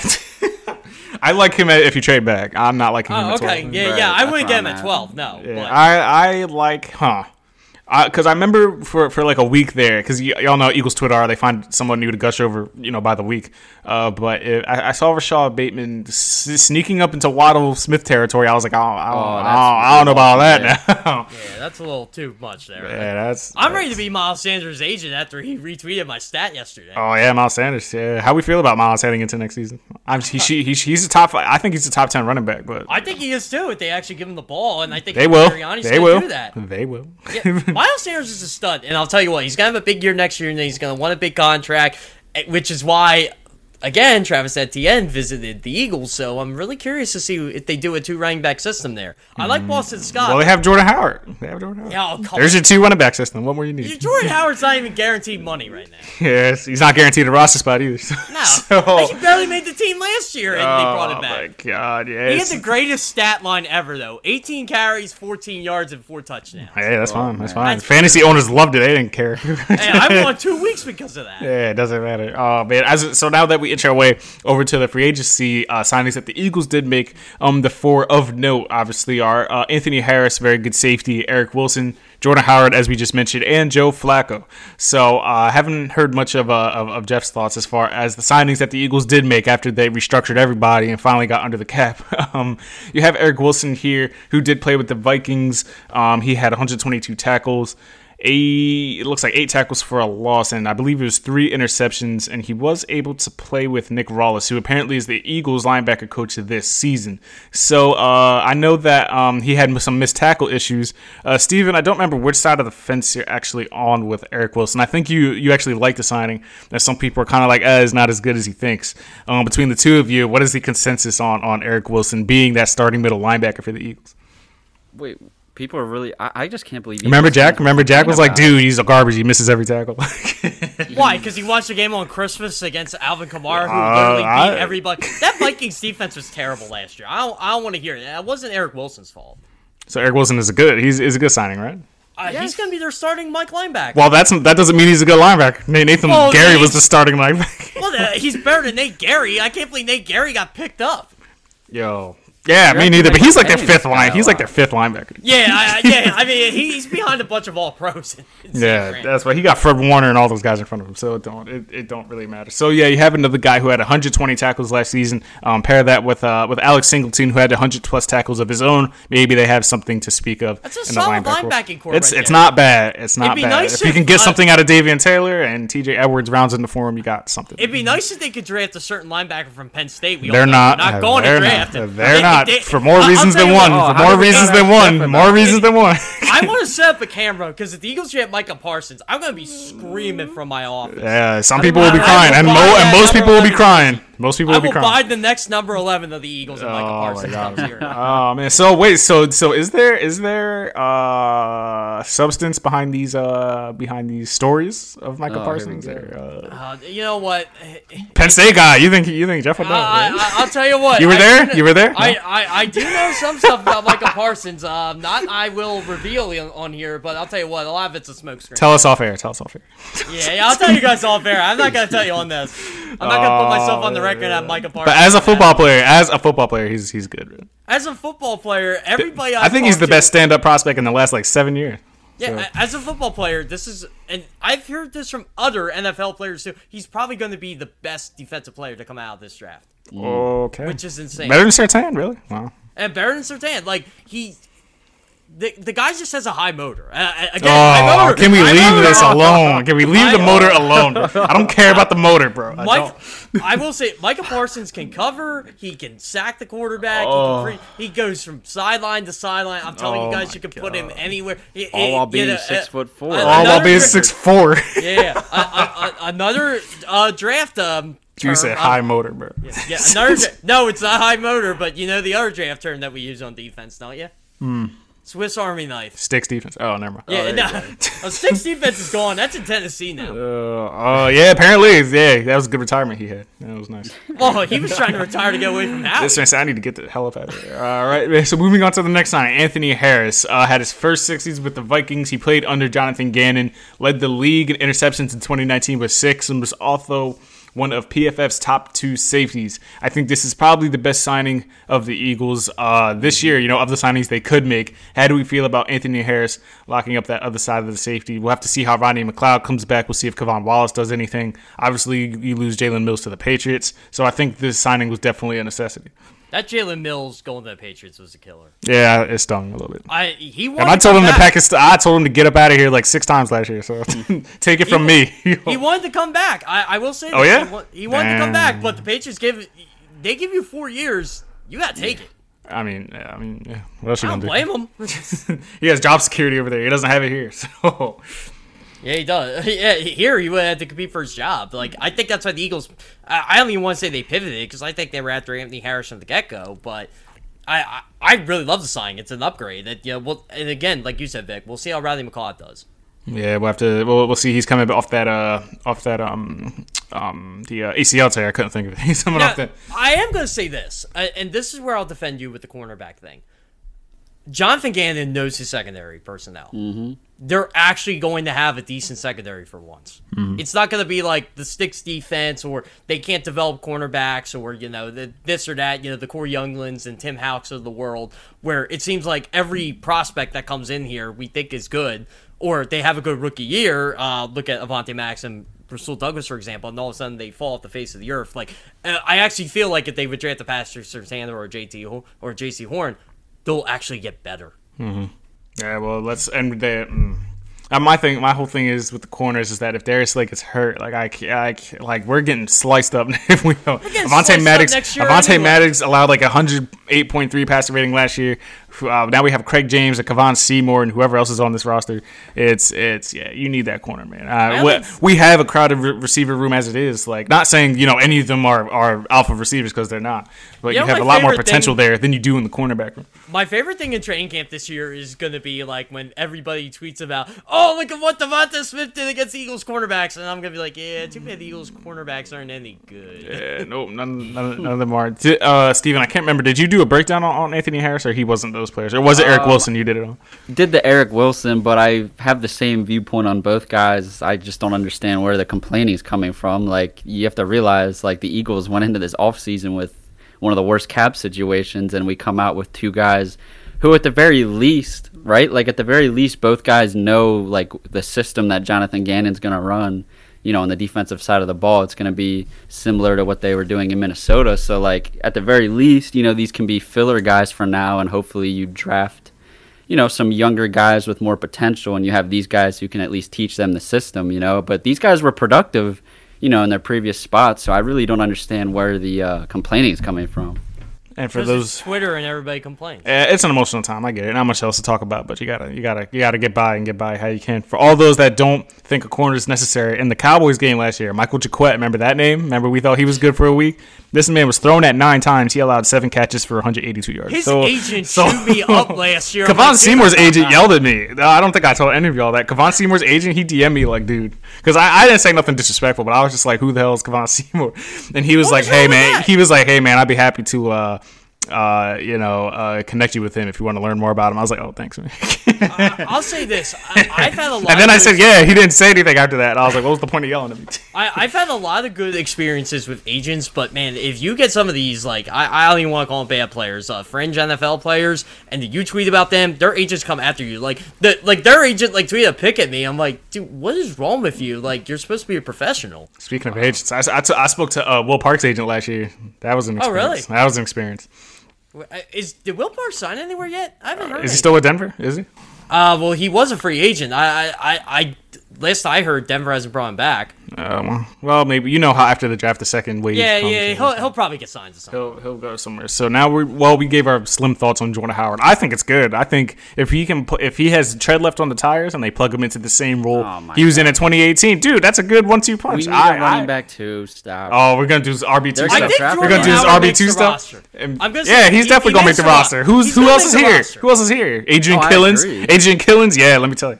uh, I like him at, if you trade back. I'm not liking him Oh, at okay, twelve. yeah, Right, yeah. I that's wouldn't where get him I'm at at. twelve. No, Yeah, but I I like, huh? Because I remember for, for like a week there, because y- y'all know Eagles Twitter are, they find someone new to gush over, you know, by the week. Uh, but it, I, I saw Rashad Bateman s- sneaking up into Waddle Smith territory. I was like, oh, I, don't, Oh, I, that's don't, I don't know about that now. yeah, that's a little too much there. Yeah, that's. I'm ready to that's- be Miles Sanders' agent after he retweeted my stat yesterday. Oh yeah, Miles Sanders. Yeah, how we feel about Miles heading into next season? I'm he, he, he he's a top. I think he's a top ten running back, but I think he is too if they actually give him the ball, and I think they will. Sirianni's They gonna will. do that. They will. Yeah, Miles Sanders is a stud, and I'll tell you what, he's gonna have a big year next year, and then he's gonna want a big contract, which is why, again, Travis Etienne visited the Eagles. So I'm really curious to see if they do a two running back system there. I like Boston Scott. Well, they have Jordan Howard. They have Jordan Howard. Yeah, oh, come There's on. your two running back system. What more you need? Jordan Howard's not even guaranteed money right now. Yes, he's not guaranteed a roster spot either. So, No, so- he barely made the team last year, and they brought oh him my back. god, He yes. had the greatest stat line ever, though. eighteen carries, fourteen yards, and four touchdowns. Hey, that's fine. That's man. fine. That's Fantasy owners loved it. They didn't care. Hey, I won two weeks because of that. Yeah, it doesn't matter. Oh man! As so now that we inch our way over to the free agency uh, signings that the Eagles did make, um, the four of note obviously are uh, Anthony Harris, very good safety, Eric Wilson, Jordan Howard, as we just mentioned, and Joe Flacco. So I uh, haven't heard much of, uh, of of Jeff's thoughts as far as the signings that the Eagles did make after they restructured everybody and finally got under the cap. um, you have Eric Wilson here, who did play with the Vikings. Um, he had one hundred twenty-two tackles. Eight, it looks like eight tackles for a loss, and I believe it was three interceptions, and he was able to play with Nick Rawlis, who apparently is the Eagles linebacker coach this season. So uh, I know that um, he had some missed tackle issues. Uh, Steven, I don't remember which side of the fence you're actually on with Eric Wilson. I think you, you actually like the signing. That some people are kind of like, eh, it's not as good as he thinks. Um, between the two of you, what is the consensus on, on Eric Wilson being that starting middle linebacker for the Eagles? Wait, people are really. I, I just can't believe. Remember Eagles Jack? fans Remember Jack was like, complain dude, he's a garbage. He misses every tackle. Why? Because he watched the game on Christmas against Alvin Kamara, who Uh, literally beat I- everybody. That Vikings defense was terrible last year. I don't, I don't want to hear it. That wasn't Eric Wilson's fault. So Eric Wilson is a good. He's is a good signing, right? Uh, He's going to be their starting Mike linebacker. Well, that's that doesn't mean he's a good linebacker. Nathan Well, Gary he's- was the starting linebacker. Well, uh, he's better than Nate Gary. I can't believe Nate Gary got picked up. Yo, yeah, You're me neither. But acting he's like like their you're fifth paying line. this He's guy like a their fifth linebacker. Yeah, I, I- yeah. I mean, he's behind a bunch of all pros. in- in San Yeah, Fran. that's right. He got Fred Warner and all those guys in front of him, so it don't it, it don't really matter. So yeah, you have another guy who had one hundred twenty tackles last season. Um, pair that with uh, with Alex Singleton, who had one hundred plus tackles of his own. Maybe they have something to speak of. That's a in the solid linebacker role. linebacking core It's right it's there. not bad. It's not be bad. nice if you if, can get uh, something out of Davian Taylor and T J Edwards rounds into form, you got something. It'd be nice if they could draft a certain linebacker from Penn State. We all They're know not. They're not going they're to draft not. him. They're They- not. they- For more I- I'll reasons tell than you one. what, Oh, For how more did we reasons not than have one. Jeff More about reasons than one. I want to set up a camera because if the Eagles draft Micah Parsons, I'm going to be screaming from my office. Yeah, some did people we will be not crying, have and, a mo- buy and that most number people will be one crying. Most people I would be will crying. buy the next number eleven of the Eagles and Micah Oh my Parsons God. comes here. Oh man. So wait. So so is there is there uh substance behind these uh behind these stories of Micah Oh, Parsons? here we Or, uh, Uh, you know what? Penn State guy. You think you think Jeff would know? I, right? I, I'll tell you what. You were I there? do know- You were there? I, No? I, I do know some stuff about Micah Parsons. Um, not I will reveal on, on here, but I'll tell you what. A lot of it's a smokescreen. Tell us off air. Tell us off air. Yeah, yeah, I'll tell you guys all fair. I'm not gonna tell you on this. I'm not gonna put myself on the record at Micah Parsons. But as a football player, as a football player, he's he's good. Man. As a football player, everybody I think he's the best stand-up prospect in the last like seven years. Yeah, So- as a football player, this is, and I've heard this from other N F L players too. He's probably going to be the best defensive player to come out of this draft, Okay. which is insane. Better than Sertan, really? Wow. And better than Surtain, like he, the the guy just has a high motor. Uh, again, Oh, high motor. can we High leave motor. this alone? Can we leave the I- motor alone? Bro? I don't care about the motor, bro. I Mike, don't. I will say, Micah Parsons can cover. He can sack the quarterback. Oh. He, can free, he goes from sideline to sideline. I'm telling Oh you guys, my you can put him anywhere. It- All it- while you being know, six uh, foot four. uh, All while another being dra- six four. Yeah, a, a, a, another uh, draft. Um, You term, said uh, high motor, bro. Yeah, another. dra- no, it's not high motor, but you know the other draft term that we use on defense, don't you? Hmm. Swiss Army knife. Sticks defense. Oh, never mind. Yeah, no, oh, six defense is gone. That's in Tennessee now. Oh, uh, yeah, apparently. Yeah, that was a good retirement he had. That was nice. Oh, he was trying to retire to get away from Howie. This man said, I need to get the hell up out of there. All right, so moving on to the next sign. Anthony Harris uh, had his first six seasons with the Vikings. He played under Jonathan Gannon, led the league in interceptions in twenty nineteen with six, and was also one of P F F's top two safeties. I think this is probably the best signing of the Eagles uh, this year, you know, of the signings they could make. How do we feel about Anthony Harris locking up that other side of the safety? We'll have to see how Rodney McLeod comes back. We'll see if Kevon Wallace does anything. Obviously, you lose Jalen Mills to the Patriots, so I think this signing was definitely a necessity. That Jalen Mills going to the Patriots was a killer. Yeah, it stung a little bit. I he And I told him to pack his. I told him to get up out of here like six times last year. So take it from He- me. He wanted to come back. I, I will say. Oh, this. yeah? he, wa- he wanted to come Damn. back, but the Patriots give they give you four years. You got to take it. I mean, yeah, I mean, yeah. What else you I don't gonna blame do? him. He has job security over there. He doesn't have it here. So Yeah, he does. Yeah, here he would have to compete for his job. Like I think that's why the Eagles. I, I don't even want to say they pivoted because I think they were after Anthony Harris from the get go. But I, I I really love the signing. It's an upgrade. That you know, well, and again, like you said, Vic, we'll see how Rodney McLeod does. yeah, we'll have to. We'll, we'll see. He's coming off that. Uh, off that. Um, um, the uh, A C L tear. I couldn't think of it. He's coming Now, off that. I am going to say this, uh, and this is where I'll defend you with the cornerback thing. Jonathan Gannon knows his secondary personnel. Mm-hmm. They're actually going to have a decent secondary for once. Mm-hmm. It's not going to be like the sticks defense, or they can't develop cornerbacks, or you know the, this or that. You know the Corey Younglins and Tim Houcks of the world, where it seems like every prospect that comes in here we think is good, or they have a good rookie year. Uh, look at Avonte Maddox and Rasul Douglas, for example, and all of a sudden they fall off the face of the earth. Like uh, I actually feel like if they would draft the Pastor Sertan or J T Ho- or J C Horn, they'll actually get better. Yeah, well, let's end the. Mm. Uh, my thing, my whole thing is with the corners is that if Darius Slay gets hurt, like I, ca- I ca- like we're getting sliced up if we don't. getting Avonte sliced up Maddox, next year Avonte anyway. Maddox allowed like a hundred eight point three passer rating last year. Uh, now we have Craig James and Kevon Seymour and whoever else is on this roster. It's it's yeah, you need that corner, man. Uh, we, don't- we have a crowded re- receiver room as it is. Like not saying you know any of them are, are alpha receivers because they're not, but You you know have my a lot more favorite potential thing- there than you do in the cornerback room. My favorite thing in training camp this year is going to be like when everybody tweets about, oh, look at what Devonta Smith did against the Eagles cornerbacks. And I'm going to be like, yeah, too bad the Eagles cornerbacks aren't any good. Yeah, nope, none, none, none of them are. Di- Uh, Steven, I can't remember. Did you do a breakdown on, on Anthony Harris, or he wasn't those players? Or was it Eric Wilson you did it on? Did the Eric Wilson, but I have the same viewpoint on both guys. I just don't understand where the complaining is coming from. Like, you have to realize, like, the Eagles went into this offseason with one of the worst cap situations, and we come out with two guys who, at the very least, right? Like, at the very least, both guys know, like, the system that Jonathan Gannon's going to run. You know, on the defensive side of the ball, it's going to be similar to what they were doing in Minnesota. So, like, at the very least, you know, these can be filler guys for now, and hopefully you draft, you know, some younger guys with more potential, and you have these guys who can at least teach them the system, you know. But these guys were productive, you know, in their previous spots, so I really don't understand where the uh, complaining is coming from. And for Because those, it's Twitter and everybody complains. Uh, it's an emotional time. I get it. Not much else to talk about, but you gotta, you gotta, you gotta get by and get by how you can. For all those that don't think a corner is necessary, in the Cowboys game last year, Michael Jaquette, remember that name? Remember we thought he was good for a week. This man was thrown at nine times. He allowed seven catches for one hundred eighty-two yards. His so, agent so, chewed me up last year. Kevon like, Seymour's agent yelled at me. I don't think I told any of y'all that. Kevon Seymour's agent, he D M'd me like, dude, because I, I didn't say nothing disrespectful, but I was just like, who the hell is Kevon Seymour? And he was what like, was hey man, that? he was like, hey man, I'd be happy to. Uh, uh, you know, uh, connect you with him if you want to learn more about him. I was like, oh, thanks, man. uh, I'll say this. I, I've had a lot And then of I said, yeah, he didn't say anything after that. I was like, what was the point of yelling at me? I, I've had a lot of good experiences with agents, but man, if you get some of these, like, I, I don't even want to call them bad players, uh, fringe N F L players, and you tweet about them, their agents come after you. Like, the, like their agent, like, tweeted a pic at me. I'm like, dude, what is wrong with you? Like, you're supposed to be a professional. Speaking of agents, I, I, t- I spoke to uh, Will Park's agent last year. That was an Oh, experience. really? That was an experience. Is Did Will Park sign anywhere yet? I haven't heard. Is he still with Denver? Is he? Uh, well, he was a free agent. I, I, I, I last I heard, Denver hasn't brought him back. Uh, well, well, maybe you know how after the draft, the second wave. Yeah, comes yeah, in. he'll he'll probably get signed to something. He'll he'll go somewhere. So now we well we gave our slim thoughts on Jordan Howard. I think it's good. I think if he can put, if he has tread left on the tires and they plug him into the same role Oh, he was in God. in twenty eighteen, dude, that's a good one two punch. We need I, a running I- back too. Stop. Oh, we're gonna do R B two They're stuff. gonna I think draft We're Jordan gonna do this Howard R B makes two the stuff. roster. And- I'm gonna say yeah, he's he- definitely he gonna make makes the the roster. roster. Who's He's who gonna else make is the here? roster. Who else is here? Adrian Oh, I Killins. agree. Adrian Killins. Yeah, let me tell you.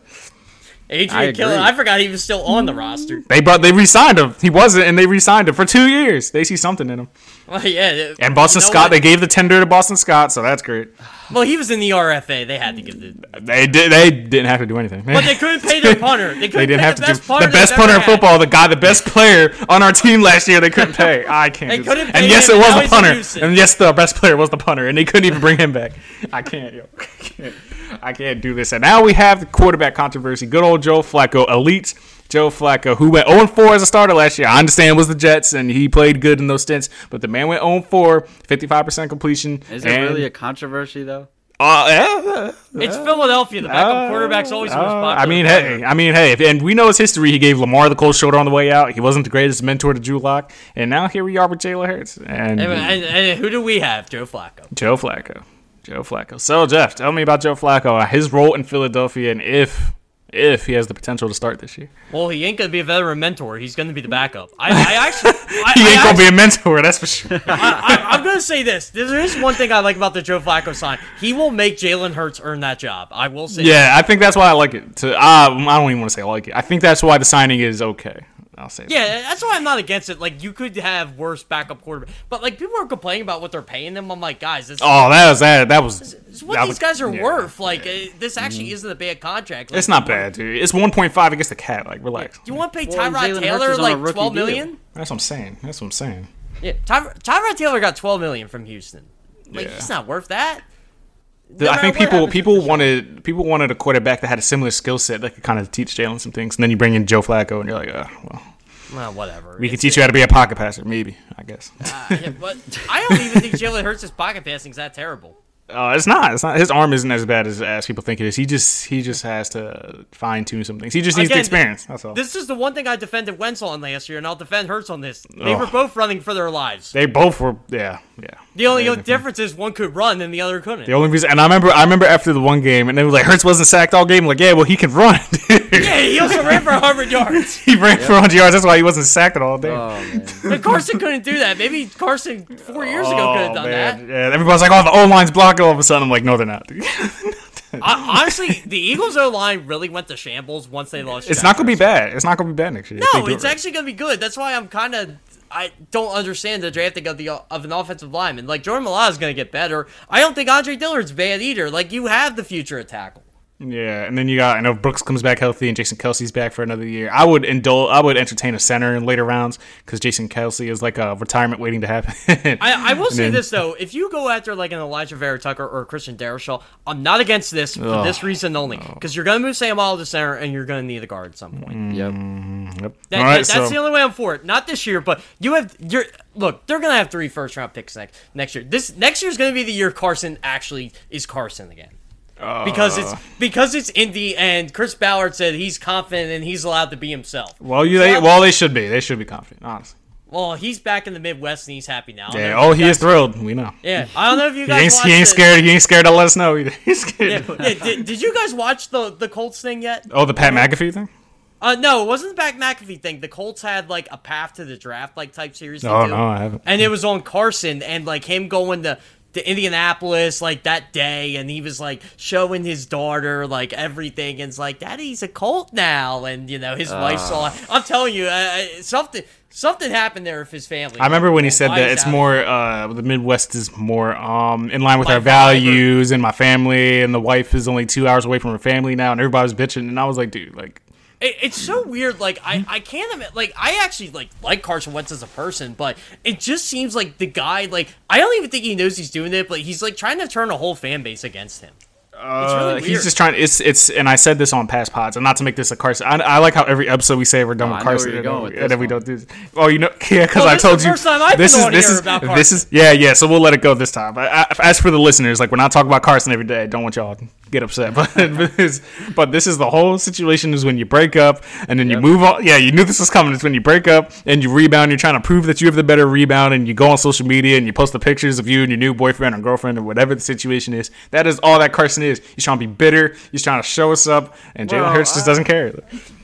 Adrian agree. Killer. I forgot he was still on the roster. They brought they re-signed him. He wasn't, and they re-signed him for two years. They see something in him. Well, yeah. And Boston you know Scott, what? they gave the tender to Boston Scott, so that's great. Well, he was in the R F A. They had to give the. They did. They didn't have to do anything. But they couldn't pay their punter. They couldn't They didn't pay have the to best do punter the best they've punter in ever had. football. The guy, the best player on our team last year. They couldn't pay. I can't. They do this. couldn't pay And yes, him, it and was now the he's in punter. Houston. And yes, the best player was the punter, and they couldn't even bring him back. I can't, yo. I can't. I can't do this. And now we have the quarterback controversy. Good old Joe Flacco, elite Joe Flacco, who went oh and four as a starter last year. I understand it was the Jets, and he played good in those stints, but the man went oh and four, fifty-five percent completion. Is it and, really a controversy though? Uh, yeah, It's Philadelphia. The backup Uh, quarterback's always the most uh, popular. I mean, player. hey, I mean, hey, if, and we know his history. He gave Lamar the cold shoulder on the way out. He wasn't the greatest mentor to Drew Lock, and now here we are with Jalen Hurts and, And, and, and who do we have? Joe Flacco. Joe Flacco. Joe Flacco. So, Jeff, tell me about Joe Flacco, his role in Philadelphia, and if if he has the potential to start this year. Well, he ain't gonna be a veteran mentor. He's gonna be the backup. I, I actually, I, He ain't I gonna be a mentor, that's for sure. I, I, I'm gonna say this. There is one thing I like about the Joe Flacco sign. He will make Jalen Hurts earn that job. I will say. Yeah, I think that's why I like it. To uh, I don't even want to say I like it. I think that's why the signing is okay. I'll say that. Yeah, that's why I'm not against it. Like, you could have worse backup quarterback, but like people are complaining about what they're paying them. I'm like, guys, this, Oh, that was that. That was. this is what that these was- guys are yeah. worth. Like, uh, this actually isn't a bad contract. Like, It's not you want- bad, dude. It's one point five against the cat. Like, relax. You want to pay Well, Tyrod Jalen Hurts Taylor is on a like rookie twelve deal. million? That's what I'm saying. That's what I'm saying. Yeah, Ty- Tyrod Taylor got twelve million from Houston. Like, Yeah. he's not worth that. The- No I matter think what people happens people with Deshaun. wanted people wanted a quarterback that had a similar skill set that could kind of teach Jalen some things, and then you bring in Joe Flacco, and you're like, uh, well, Well, whatever. we can It's- teach you how to be a pocket passer, maybe. I guess. Uh, yeah, but I don't even think Jalen Hurts' pocket passing's that terrible. Uh, it's not. It's not. His arm isn't as bad as, as people think it is. He just he just has to fine tune some things. He just needs the Again, experience. That's all. This is the one thing I defended Wentz on last year, and I'll defend Hurts on this. They Ugh. were both running for their lives. They both were. Yeah, yeah. The only Yeah, difference is one could run and the other couldn't. The only reason, and I remember, I remember after the one game, and they were like, Hurts wasn't sacked all game. I'm like, yeah, well, he can run. Yeah, he also ran for one hundred yards. He ran for one hundred yards. That's why he wasn't sacked all day. Oh man. But Carson couldn't do that. Maybe Carson four years ago could have done that. Oh, Yeah, everybody's like, oh, the O line's blocking all of a sudden. I'm like, no, they're not. I, honestly, the Eagles' O line really went to shambles once they lost. It's Jack not gonna be Prescott. bad. It's not gonna be bad next year. if they No, do it's it right. actually gonna be good. That's why I'm kind of. I don't understand the drafting of the of an offensive lineman. Like Jordan Mailata is gonna get better. I don't think Andre Dillard's bad either. Like you have the future at tackle. Yeah, and then you got, I know Brooks comes back healthy and Jason Kelsey's back for another year. I would indul- I would entertain a center in later rounds because Jason Kelsey is like a retirement waiting to happen. I, I will say then- this though: if you go after like an Elijah Vera Tucker or a Christian Darrisaw, I'm not against this for Ugh, this reason only. Because you're gonna move Sam Howell to center, and you're gonna need a guard at some point. Yep. Yep. That, All right, that- that's so the only way I'm for it. Not this year, but you have you're look. They're gonna have three first round picks next next year. This next year's gonna be the year Carson actually is Carson again. Because it's because it's Indy and Chris Ballard said he's confident and he's allowed to be himself. well, you they, well they should be. They should be confident, honestly. Well, he's back in the Midwest and he's happy now. I don't Yeah. know if Oh, you he guys- is thrilled. We know. Yeah, I don't know if you He guys ain't, watched he ain't it. scared. He ain't scared to let us know either. He's scared. Yeah, yeah, did, did you guys watch the the Colts thing yet? Oh, the Pat McAfee thing. Uh, no, it wasn't the Pat McAfee thing. The Colts had like a Path to the Draft like type series. Oh do. no, I haven't. And it was on Carson and like him going to, to Indianapolis like that day, and he was like showing his daughter like everything, and it's like, Daddy's a Colt now, and you know his uh. wife saw. I'm telling you, uh, something something happened there with his family. I remember when he said that it's more uh, the Midwest is more um, in line with our values, and my family, and the wife is only two hours away from her family now, and everybody was bitching, and I was like, dude, like. It, it's so weird. Like I, I can't admit. Like I actually like like Carson Wentz as a person, but it just seems like the guy. Like I don't even think he knows he's doing it, but he's like trying to turn a whole fan base against him. It's really uh, weird. He's just trying. It's it's, and I said this on past pods, and not to make this a Carson. I, I like how every episode we say we're done oh, with I know Carson, where you're and, going with and then we one. don't do this. Oh, you know, yeah, because well, I told you first time I've this been is on this here is about Carson. this is yeah yeah. So we'll let it go this time. I, I, as for the listeners, like we're not talking about Carson every day. Don't want y'all to get upset, but this, but this is the whole situation. Is when you break up and then yep. you move on. Yeah, you knew this was coming. It's when you break up and you rebound. You're trying to prove that you have the better rebound, and you go on social media and you post the pictures of you and your new boyfriend or girlfriend or whatever the situation is. That is all that Carson is. He's trying to be bitter. He's trying to show us up, and Jalen well, Hurts just doesn't care.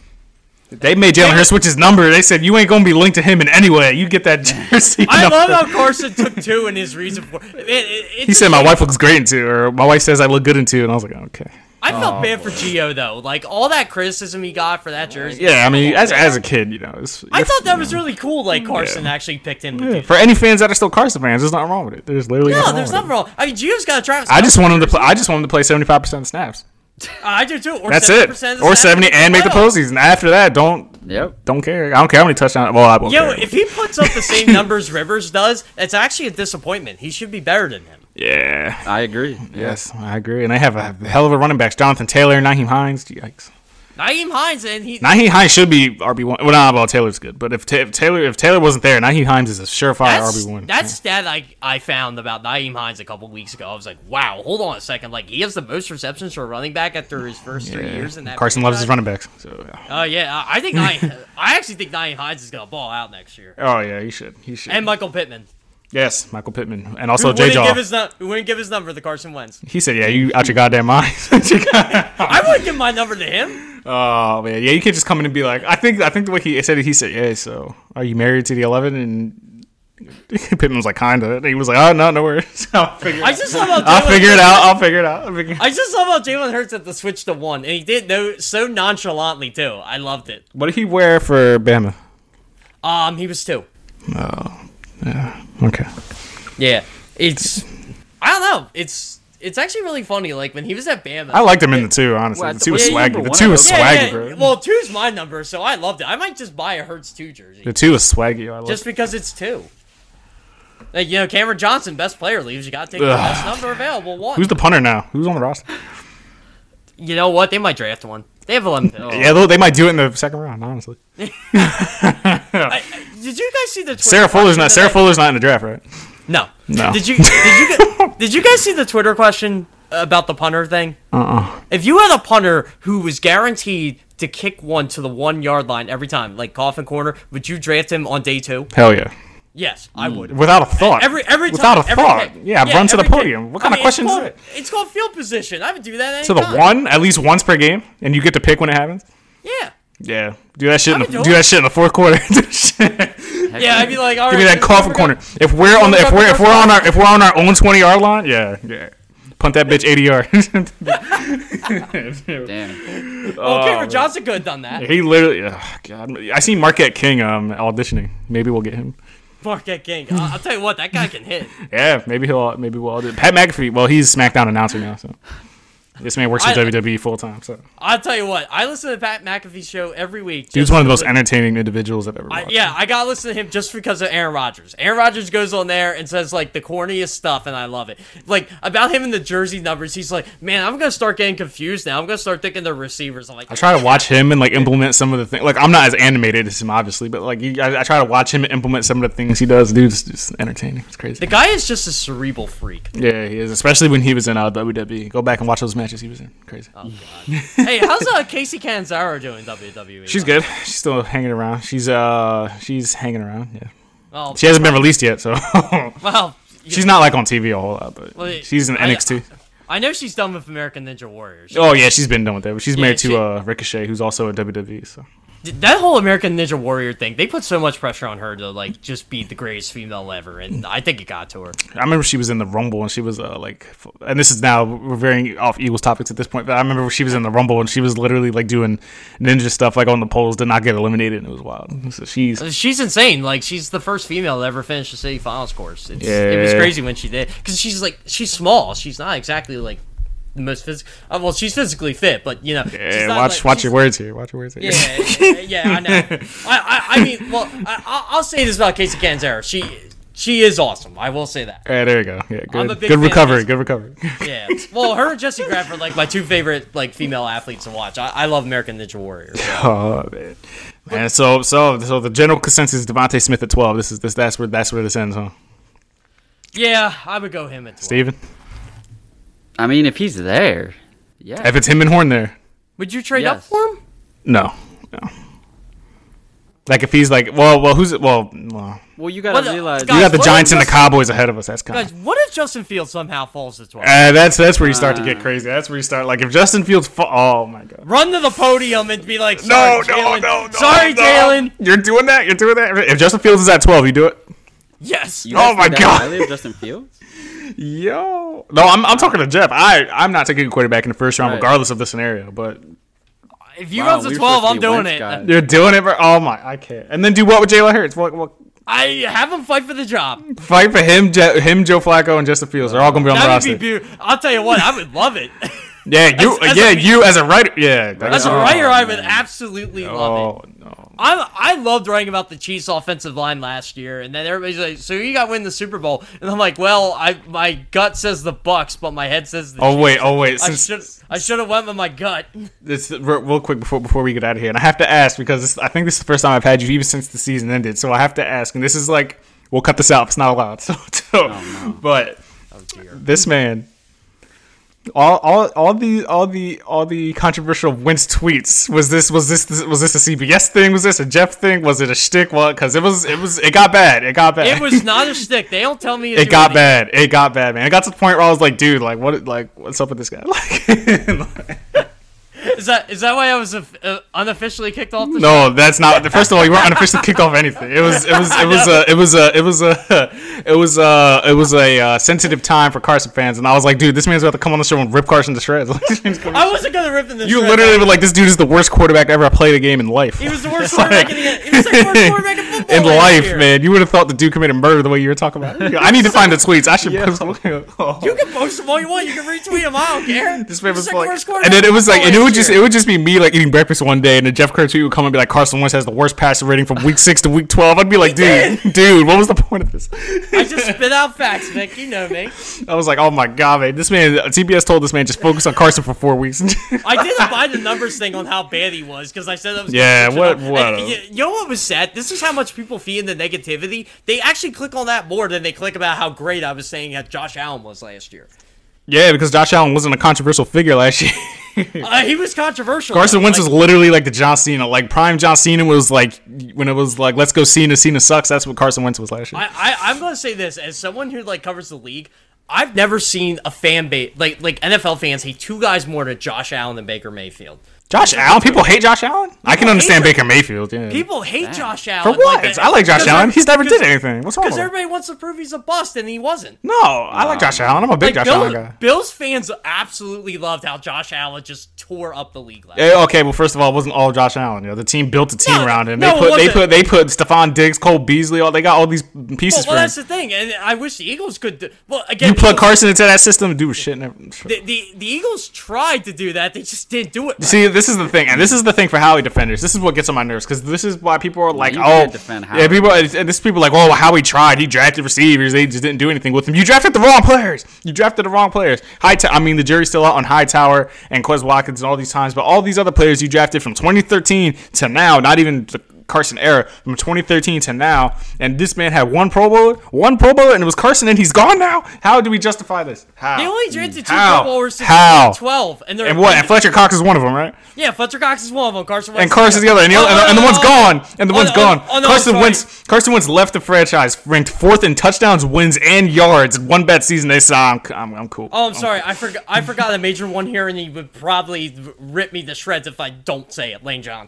They made Jalen Hurts switch his number. They said, you ain't going to be linked to him in any way. You get that jersey I number. love how Carson took two in his reason for it. it he said, my wife looks great in two, or my wife says I look good in two, and I was like, okay. I felt oh, bad boy. for Gio, though. Like, all that criticism he got for that jersey. Yeah, I mean, as as a kid, you know. It's, I thought that was really cool, like, Carson yeah. actually picked him to yeah. do For any fans that are still Carson fans, there's nothing wrong with it. There's literally no, nothing there's wrong nothing wrong. I mean, Gio's got a Travis I just want him to play, I just want him to play seventy-five percent of snaps. Uh, I do, too. Or That's seventy percent it. Or seventy and make the postseason. After that, don't Yep. don't care. I don't care how many touchdowns. Well, I won't Yo, care. if he puts up the same numbers Rivers does, it's actually a disappointment. He should be better than him. Yeah. I agree. Yes, I agree. And they have a hell of a running backs. Jonathan Taylor, Nyheim Hines. Yikes. Nyheim Hines and he. Nyheim Hines should be R B one. Well, not about Taylor's good, but if, ta- if Taylor if Taylor wasn't there, Nyheim Hines is a surefire That's, R B one. that stat I, I found about Nyheim Hines a couple weeks ago. I was like, wow, hold on a second. Like, he has the most receptions for a running back after his first Yeah. three years in that. Carson franchise. loves his running backs. So yeah. Oh uh, yeah, I think I I actually think Nyheim Hines is gonna ball out next year. Oh yeah, he should. He should. And Michael Pittman. Yes, Michael Pittman, and also who J. wouldn't Jaw. give his nu- Who wouldn't give his number to Carson Wentz? He said, "Yeah, you out your goddamn mind." I wouldn't give my number to him. Oh man, yeah, you can't just come in and be like, I think, I think the way he said it, he said, "Yeah, so are you married to the eleven?" And Pittman was like, "Kinda." And he was like, "Oh no, no worries. I'll figure it I out. just love how I'll Jalen figure it Hurts- out. I'll figure it out." I'll figure it out. I just love how Jalen Hurts had to switch to one, and he did no so nonchalantly too. I loved it. What did he wear for Bama? Um, he was two. Oh, yeah, okay. Yeah, it's I don't know. It's it's actually really funny. Like when he was at Bama, I liked him in the two, honestly. Well, the two was yeah, swaggy. number The one, two I was hope. swaggy, yeah, yeah. bro. Well, two's my number, so I loved it. I might just buy a Hurts two jersey The two was swaggy. I loved just because it's two. Like, you know, Cameron Johnson, best player leaves. You got to take the best number available. One. Who's the punter now? Who's on the roster? You know what? They might draft one. They have eleven picks. Yeah, they might do it in the second round. Honestly, I, I, did you guys see the Twitter Sarah Fuller's question not. today? Sarah Fuller's not in the draft, right? No. No. Did you did you gu- did you guys see the Twitter question about the punter thing? Uh-uh. If you had a punter who was guaranteed to kick one to the one yard line every time, like coffin corner, would you draft him on day two? Hell yeah. Yes, I would. Without a thought. Every every time, Without a every thought. kick. Yeah, run to the every kick. podium. What I kind mean, of question it's is called, that? It's called field position. I would do that. To the anytime. one, at least once per game, and you get to pick when it happens. Yeah. Yeah, do that shit. In I the, would do do that it. shit in the fourth quarter. Yeah, I'd be like, all right. Give me that this is coffin what corner. we're gonna- If we're on the, if Go, we're go, if go, we're go. on our if we're on our own twenty yard line, yeah, yeah, punt that bitch eighty yards. Damn. Well, Cameron Johnson could have done that. He literally. Oh, God, I seen Marquette King um auditioning. Maybe we'll get him. Marquette King. Uh, I'll tell you what, that guy can hit. Yeah, maybe he'll. Maybe we'll all do it. Pat McAfee. Well, he's SmackDown announcer now, so this man works for I- W W E full time. So I'll tell you what, I listen to Pat McAfee's show every week. dude's just one of the most because- entertaining individuals I've ever I, watched. yeah, I gotta listen to him just because of Aaron Rodgers. Aaron Rodgers goes on there and says like the corniest stuff, and I love it. Like about him and the jersey numbers, he's like, "Man, I'm gonna start getting confused now. I'm gonna start thinking the receivers." I'm like, I try to watch him and like implement some of the things. Like I'm not as animated as him, obviously, but like he, I, I try to watch him implement some of the things he does. Dude's just entertaining. It's crazy. the guy is just a cerebral freak. Yeah, he is. Especially when he was in uh, W W E. Go back and watch those matches he was in. Crazy. Oh god. Hey, how's uh, Casey Canzaro doing in W W E? She's good. She's still hanging around. She's uh, she's hanging around. Yeah. Well, She hasn't been released yet, so well, she's not like on T V a whole lot, but Well, she's in I- N X T. I know she's done with American Ninja Warriors. Oh yeah, she's been done with that. But she's Yeah, married she- to uh, Ricochet, who's also a W W E. So that whole American Ninja Warrior thing, they put so much pressure on her to like just be the greatest female ever, and I think it got to her. I remember she was in the Rumble and she was uh, like, and this is now we're veering off Eagles topics at this point, but I remember she was in the Rumble and she was literally like doing ninja stuff like on the poles, did not get eliminated, and it was wild. So she's she's insane. Like she's the first female to ever finish the city finals course. It's, yeah. It was crazy when she did because she's like she's small. She's not exactly like the most physical. Uh, well, she's physically fit, but you know. Yeah, watch like, watch your words here. Watch your words here. Yeah, yeah, yeah, I know. I, I, I mean, well, I, I'll say this about Casey Canzero. She, she is awesome. I will say that. Yeah, there you go. Yeah, I'm a good. big Good fan recovery. of Good recovery. Yeah. Well, her and Jessie Graff are like my two favorite like female athletes to watch. I, I love American Ninja Warrior. Oh man, man. So so so the general consensus is Devontae Smith at twelve. This is this that's where that's where this ends, huh? Yeah, I would go him at twelve. Steven? I mean, if he's there, yeah. If it's him and Horn there, Would you trade Yes. up for him? no, no. Like if he's like, well, well, who's it? Well, well Well, you gotta Well, realize. Guys, you got the what Giants if and the Justin- Cowboys ahead of us. That's kind Guys, of. what if Justin Fields somehow falls to twelve? Uh, that's that's where you start to get crazy. That's where you start. Like if Justin Fields, fa- oh my god. Run to the podium and be like, No, sorry, no, Jalen. no, no. Sorry, no. Jalen. You're doing that. You're doing that. If Justin Fields is at twelve, you do it. Yes. You Oh guys my think that God. highly of Justin Fields? Yo, no, I'm I'm talking to Jeff. I I'm not taking a quarterback in the first round, Right. regardless of the scenario. But If you Wow, run to we were twelve, supposed I'm to be doing Wentz it. guys. you're doing it, bro. Oh my, I can't. And then do what with Jalen Hurts? What what? I have him fight for the job. Fight for him, Je- him, Joe Flacco, and Justin Fields. They're all gonna be on the That would roster. be beautiful. I'll tell you what, I would love it. Yeah, you. As- as yeah, a- you as a writer. Yeah, As a oh, writer, I would man. absolutely love Oh it. no. I I loved writing about the Chiefs' offensive line last year, and then everybody's like, "So you got to win the Super Bowl?" And I'm like, "Well, I my gut says the Bucks, but my head says the Oh Chiefs." wait, oh wait. I Since should I should have went with my gut. this real, real quick before before we get out of here, and I have to ask because this, I think this is the first time I've had you even since the season ended. So I have to ask, and this is like we'll cut this out. If it's not allowed. So, so no. but Oh dear. this man. All, all, all the, all the, all the controversial Wentz tweets. Was this, was this, was this a C B S thing? Was this a Jeff thing? Was it a shtick? What? Because it was, it was, it got bad. It got bad. It was not a stick. They don't tell me. To It do got anything. bad. It got bad, man. It got to the point where I was like, dude, like, what, like, what's up with this guy? Like, Is that is that why I was uh, unofficially kicked off the show? no, that's not. First of all, you weren't unofficially kicked off anything. It was, it was, it was a, it was a, it was a, it was a, it was a uh, sensitive time for Carson fans, and I was like, dude, this man's about to come on the show and rip Carson to shreds. I wasn't gonna rip in the. You shreds. literally were like, this dude is the worst quarterback ever played a game in life. He was the worst It's quarterback like- in the. He was the worst quarterback in football in last life, year. man. You would have thought the dude committed murder the way you were talking about it. I need to find the tweets. I should post them. Oh. You can post them all you want. You can retweet them. I don't care. This man He's was the like, worst and quarterback then it was in like, and it football would last just, year. it would just be me like eating breakfast one day, and then Jeff Kerr tweet would come and be like, Carson Wentz has the worst passer rating from week six to week twelve. I'd be like, dude, dude, what was the point of this? I just spit out facts, Vic. You know me. I was like, oh my god, man, this man, T B S told this man just focus on Carson for four weeks. I didn't buy the numbers thing on how bad he was because I said I was. gonna Yeah, switch it what- up. And what a- You, you know what was sad? This is how much people feed into negativity. They actually click on that more than they click about how great I was saying that Josh Allen was last year. Yeah, because Josh Allen wasn't a controversial figure last year. Uh, he was controversial. Carson though. Wentz Like, was literally like the John Cena. Like prime John Cena was like when it was like, let's go Cena, Cena sucks. That's what Carson Wentz was last year. I, I, I'm gonna say this as someone who like covers the league. I've never seen a fan base like like N F L fans hate two guys more than Josh Allen and Baker Mayfield. Josh Allen? People hate Josh Allen? I can hate understand him. Baker Mayfield, yeah. People hate Josh For Allen. what? Like, I like Josh because Allen. they're- He's never because- did anything. What's wrong Because with him? everybody wants to prove he's a bust, and he wasn't. No, I like Josh Allen. I'm a big Like, Josh Bill- Allen guy. Bills fans absolutely loved how Josh Allen just tore up the league last Yeah, okay, well, first of all, it wasn't all Josh Allen. You know, the team built a team No, around him. no, They it put, they wasn't. put, they put Stephon Diggs, Cole Beasley. All they got all these pieces Well, well for that's him. the thing, and I wish the Eagles could. Do, well, again, You plug Eagles- Carson into that system, dude, shit. Never, The, the the Eagles tried to do that, they just didn't do it. Right. See, this is the thing, and this is the thing for Howie defenders. This is what gets on my nerves because this is why people are like, you "Oh, can't defend yeah." Howie. People, and this people are like, "Oh, Howie tried. He drafted receivers. They just didn't do anything with them. You drafted the wrong players. You drafted the wrong players. High, I mean, the jury's still out on Hightower and Quez Watkins and all these times, but all these other players you drafted from twenty thirteen to now, not even the Carson era, from twenty thirteen to now, and this man had one Pro Bowler, one Pro Bowler, and it was Carson, and he's gone now. How do we justify this? How? They only drafted two How? Pro Bowlers since How? twenty twelve, and they're And what? And Fletcher Cox is one of them, right? yeah, Fletcher Cox is one of them. Carson Wentz And Carson's the other, and the, Oh, other, and, the, and the oh, one's oh, gone, and the oh, one's oh, gone. oh, no, Carson sorry. Wentz, Carson Wentz left the franchise, ranked fourth in touchdowns, wins, and yards. In one bad season, they said, "I'm, I'm, I'm cool." Oh, I'm sorry. I forgot. I forgot a major one here, and he would probably rip me to shreds if I don't say it. Lane Johnson.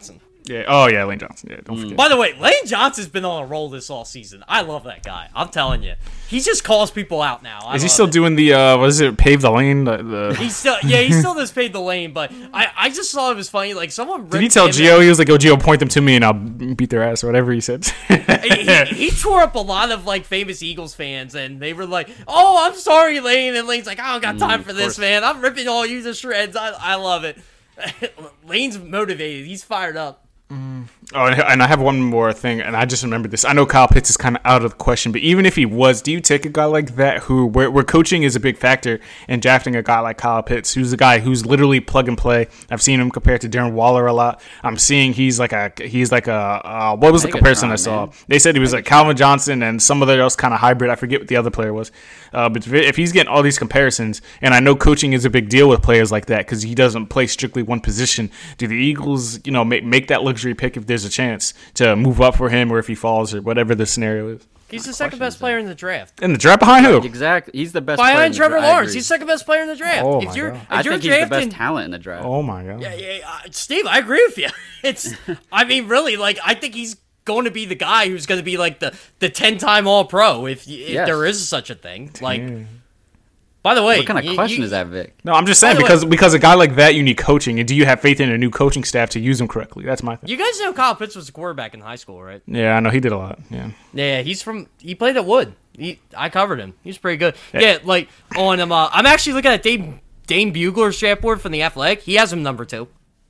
Yeah. Oh yeah, Lane Johnson. Yeah, don't forget. By the way, Lane Johnson's been on a roll this all season. I love that guy. I'm telling you, he just calls people out now. I Is he love still it. doing the uh, what is it? Pave the lane. The, the... He's still, yeah, he still does pay the lane. But I, I just thought it was funny. Like someone Did he tell Gio? He was like, "Oh, Gio, point them to me, and I'll beat their ass," or whatever he said. he, he, he tore up a lot of like famous Eagles fans, and they were like, "Oh, I'm sorry, Lane." And Lane's like, "I don't got time Mm, for of this, course. man. I'm ripping all you to shreds. I, I love it." Lane's motivated. He's fired up. Oh, and and I have one more thing, and I just remembered this. I know Kyle Pitts is kind of out of the question, but even if he was, do you take a guy like that who, where, where coaching is a big factor in drafting a guy like Kyle Pitts, who's a guy who's literally plug and play? I've seen him compared to Darren Waller a lot. I'm seeing he's like a he's like a uh, what was the Make a comparison try, I saw? man. They said he was like Calvin Johnson and some other else kind of hybrid. I forget what the other player was. Uh, but if he's getting all these comparisons, and I know coaching is a big deal with players like that because he doesn't play strictly one position, do the Eagles, you know, make make that luxury pick if there's a chance to move up for him or if he falls or whatever the scenario is? He's the second best player in the draft. In the draft behind who? Exactly. He's the best player in Behind the Trevor dra- I Lawrence. agree. He's second best player in the draft. Oh if my you're, God. if I you're think drafting, he's the best talent in the draft. Oh my god! Yeah, yeah, uh, Steve, I agree with you. It's, I mean, really, like, I think he's going to be the guy who's going to be like the the ten time All Pro if, y- if Yes. there is such a thing. Like, by the way, What kind of you- question you- is that, Vic? No, I'm just saying By the way- because because a guy like that, you need coaching, and do you have faith in a new coaching staff to use him correctly? That's my thing. You guys know Kyle Pitts was a quarterback in high school, right? Yeah, I know he did a lot. Yeah, Yeah, he's from. He played at Wood. He, I covered him. He was pretty good. Yeah, like on him. Uh, I'm actually looking at Dame Dame Bugler's draft board from the Athletic. He has him number two.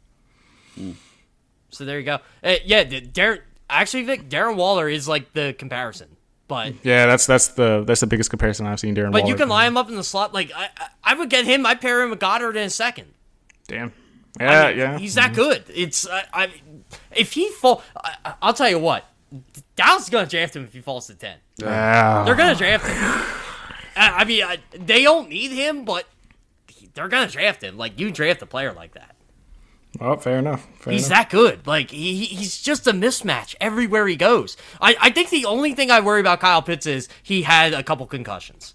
So there you go. Uh, yeah, the- Darren. Actually, Vic, Darren Waller is like the comparison, but yeah, that's that's the that's the biggest comparison I've seen. Darren but Waller. you can line him up in the slot. Like I, I, I would get him. I'd pair him with Goddard in a second. Damn. I Yeah, mean, yeah. He's that good. It's I, I if he fall, I, I'll tell you what. Dallas is gonna draft him if he falls to ten. Yeah. They're gonna draft him. I, I mean, I, they don't need him, but they're gonna draft him. Like you draft a player like that. Oh, fair enough. Fair He's enough. that good. Like he, he- he's just a mismatch everywhere he goes. I, I think the only thing I worry about Kyle Pitts is he had a couple concussions.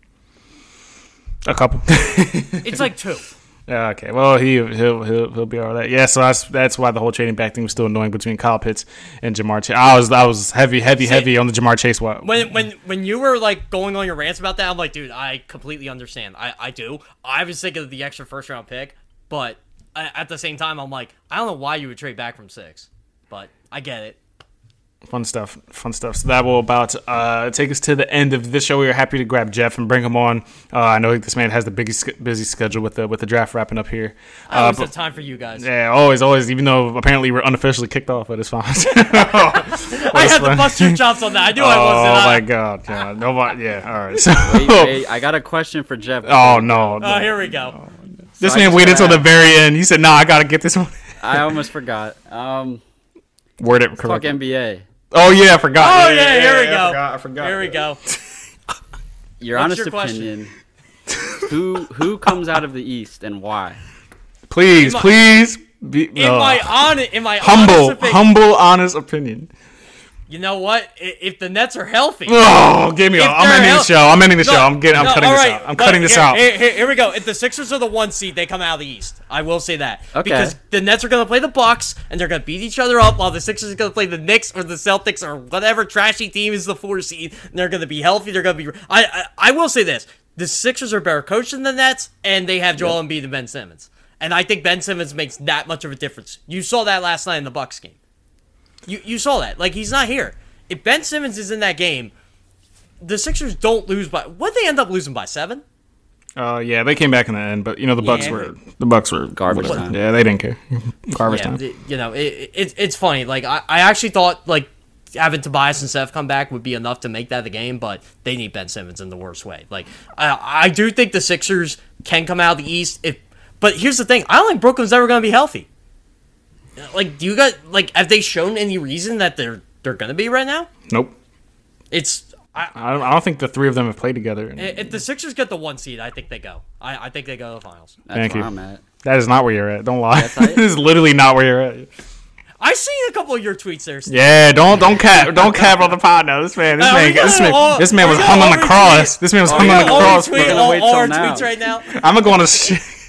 A couple. It's like two. Yeah, okay. Well, he he'll he'll he'll be all right. Yeah, so that's that's why the whole trading back thing was still annoying between Kyle Pitts and Jamar Chase. I was I was heavy, heavy, heavy on the Jamar Chase one. When when when you were like going on your rants about that, I'm like, dude, I completely understand. I, I do. I was thinking of the extra first round pick, but I, at the same time, I'm like, I don't know why you would trade back from six, but I get it. Fun stuff, fun stuff. So that will about uh, take us to the end of this show. We are happy to grab Jeff and bring him on. Uh, I know this man has the biggest busy schedule with the with the draft wrapping up here. I always Uh, have time for you guys. Yeah, always, always. Even though apparently we're unofficially kicked off, but it's fine. I had to bust your chops on that. I knew I Oh wasn't. my god! Yeah, nobody. Yeah, all right. So, Wait, wait, I got a question for Jeff. oh no, Oh, here we go. this So I man just waited gotta till the ask- very end. He said, "Nah, I gotta get this one." I almost forgot. Um, Word it talk correctly. N B A. Oh yeah, I forgot. Oh yeah, here we I go. forgot. I forgot. Here we go. Your What's honest your question? opinion. who who comes out of the East and why? Please, In my- please. Be, In oh. my on, in my humble, honest opinion, humble, honest opinion. you know what? I- If the Nets are healthy, Oh, give me. If A, I'm they're ending the hel- show. I'm ending the No, show. I'm getting. I'm no, cutting all this right, out. I'm but cutting this here, out. Here, here- here we go. If the Sixers are the one seed, they come out of the East. I will say that Okay. because the Nets are going to play the Bucks and they're going to beat each other up, while the Sixers are going to play the Knicks or the Celtics or whatever trashy team is the four seed. And they're going to be healthy. They're going to be. I, I I will say this: the Sixers are better coached than the Nets, and they have Joel Embiid and Ben Simmons. And I think Ben Simmons makes that much of a difference. You saw that last night in the Bucks game. You you saw that. Like, he's not here. If Ben Simmons is in that game, the Sixers don't lose by. What they end up losing by seven? Uh, yeah, they came back in the end, but you know the Bucks Yeah. were the Bucks were Garbage were- time. Yeah, they didn't care. Garbage Yeah, time. the- you know, it, it, it's funny. Like, I, I actually thought like having Tobias and Seth come back would be enough to make that the game, but they need Ben Simmons in the worst way. Like, I I do think the Sixers can come out of the East. If but here's the thing: I don't think Brooklyn's ever going to be healthy. Like, do you guys like? Have they shown any reason that they're they're going to be right now? Nope. It's I, I don't, I don't think the three of them have played together. if the Sixers get the one seed, I think they go. I, I think they go to the finals. That's Thank where you. I'm at. That is not where you're at. Don't lie. That's right. This is literally not where you're at. I seen a couple of your tweets there. Steve. Yeah, don't don't cap don't cap on the pod now. This man, this Uh, man, we gotta this man, all- this man we was gotta hung on all the retweet cross. it. This man was Oh, hung yeah, on the all cross. retweet bro. all, wait all till our now. tweets right now. I'm gonna go on a. Sh-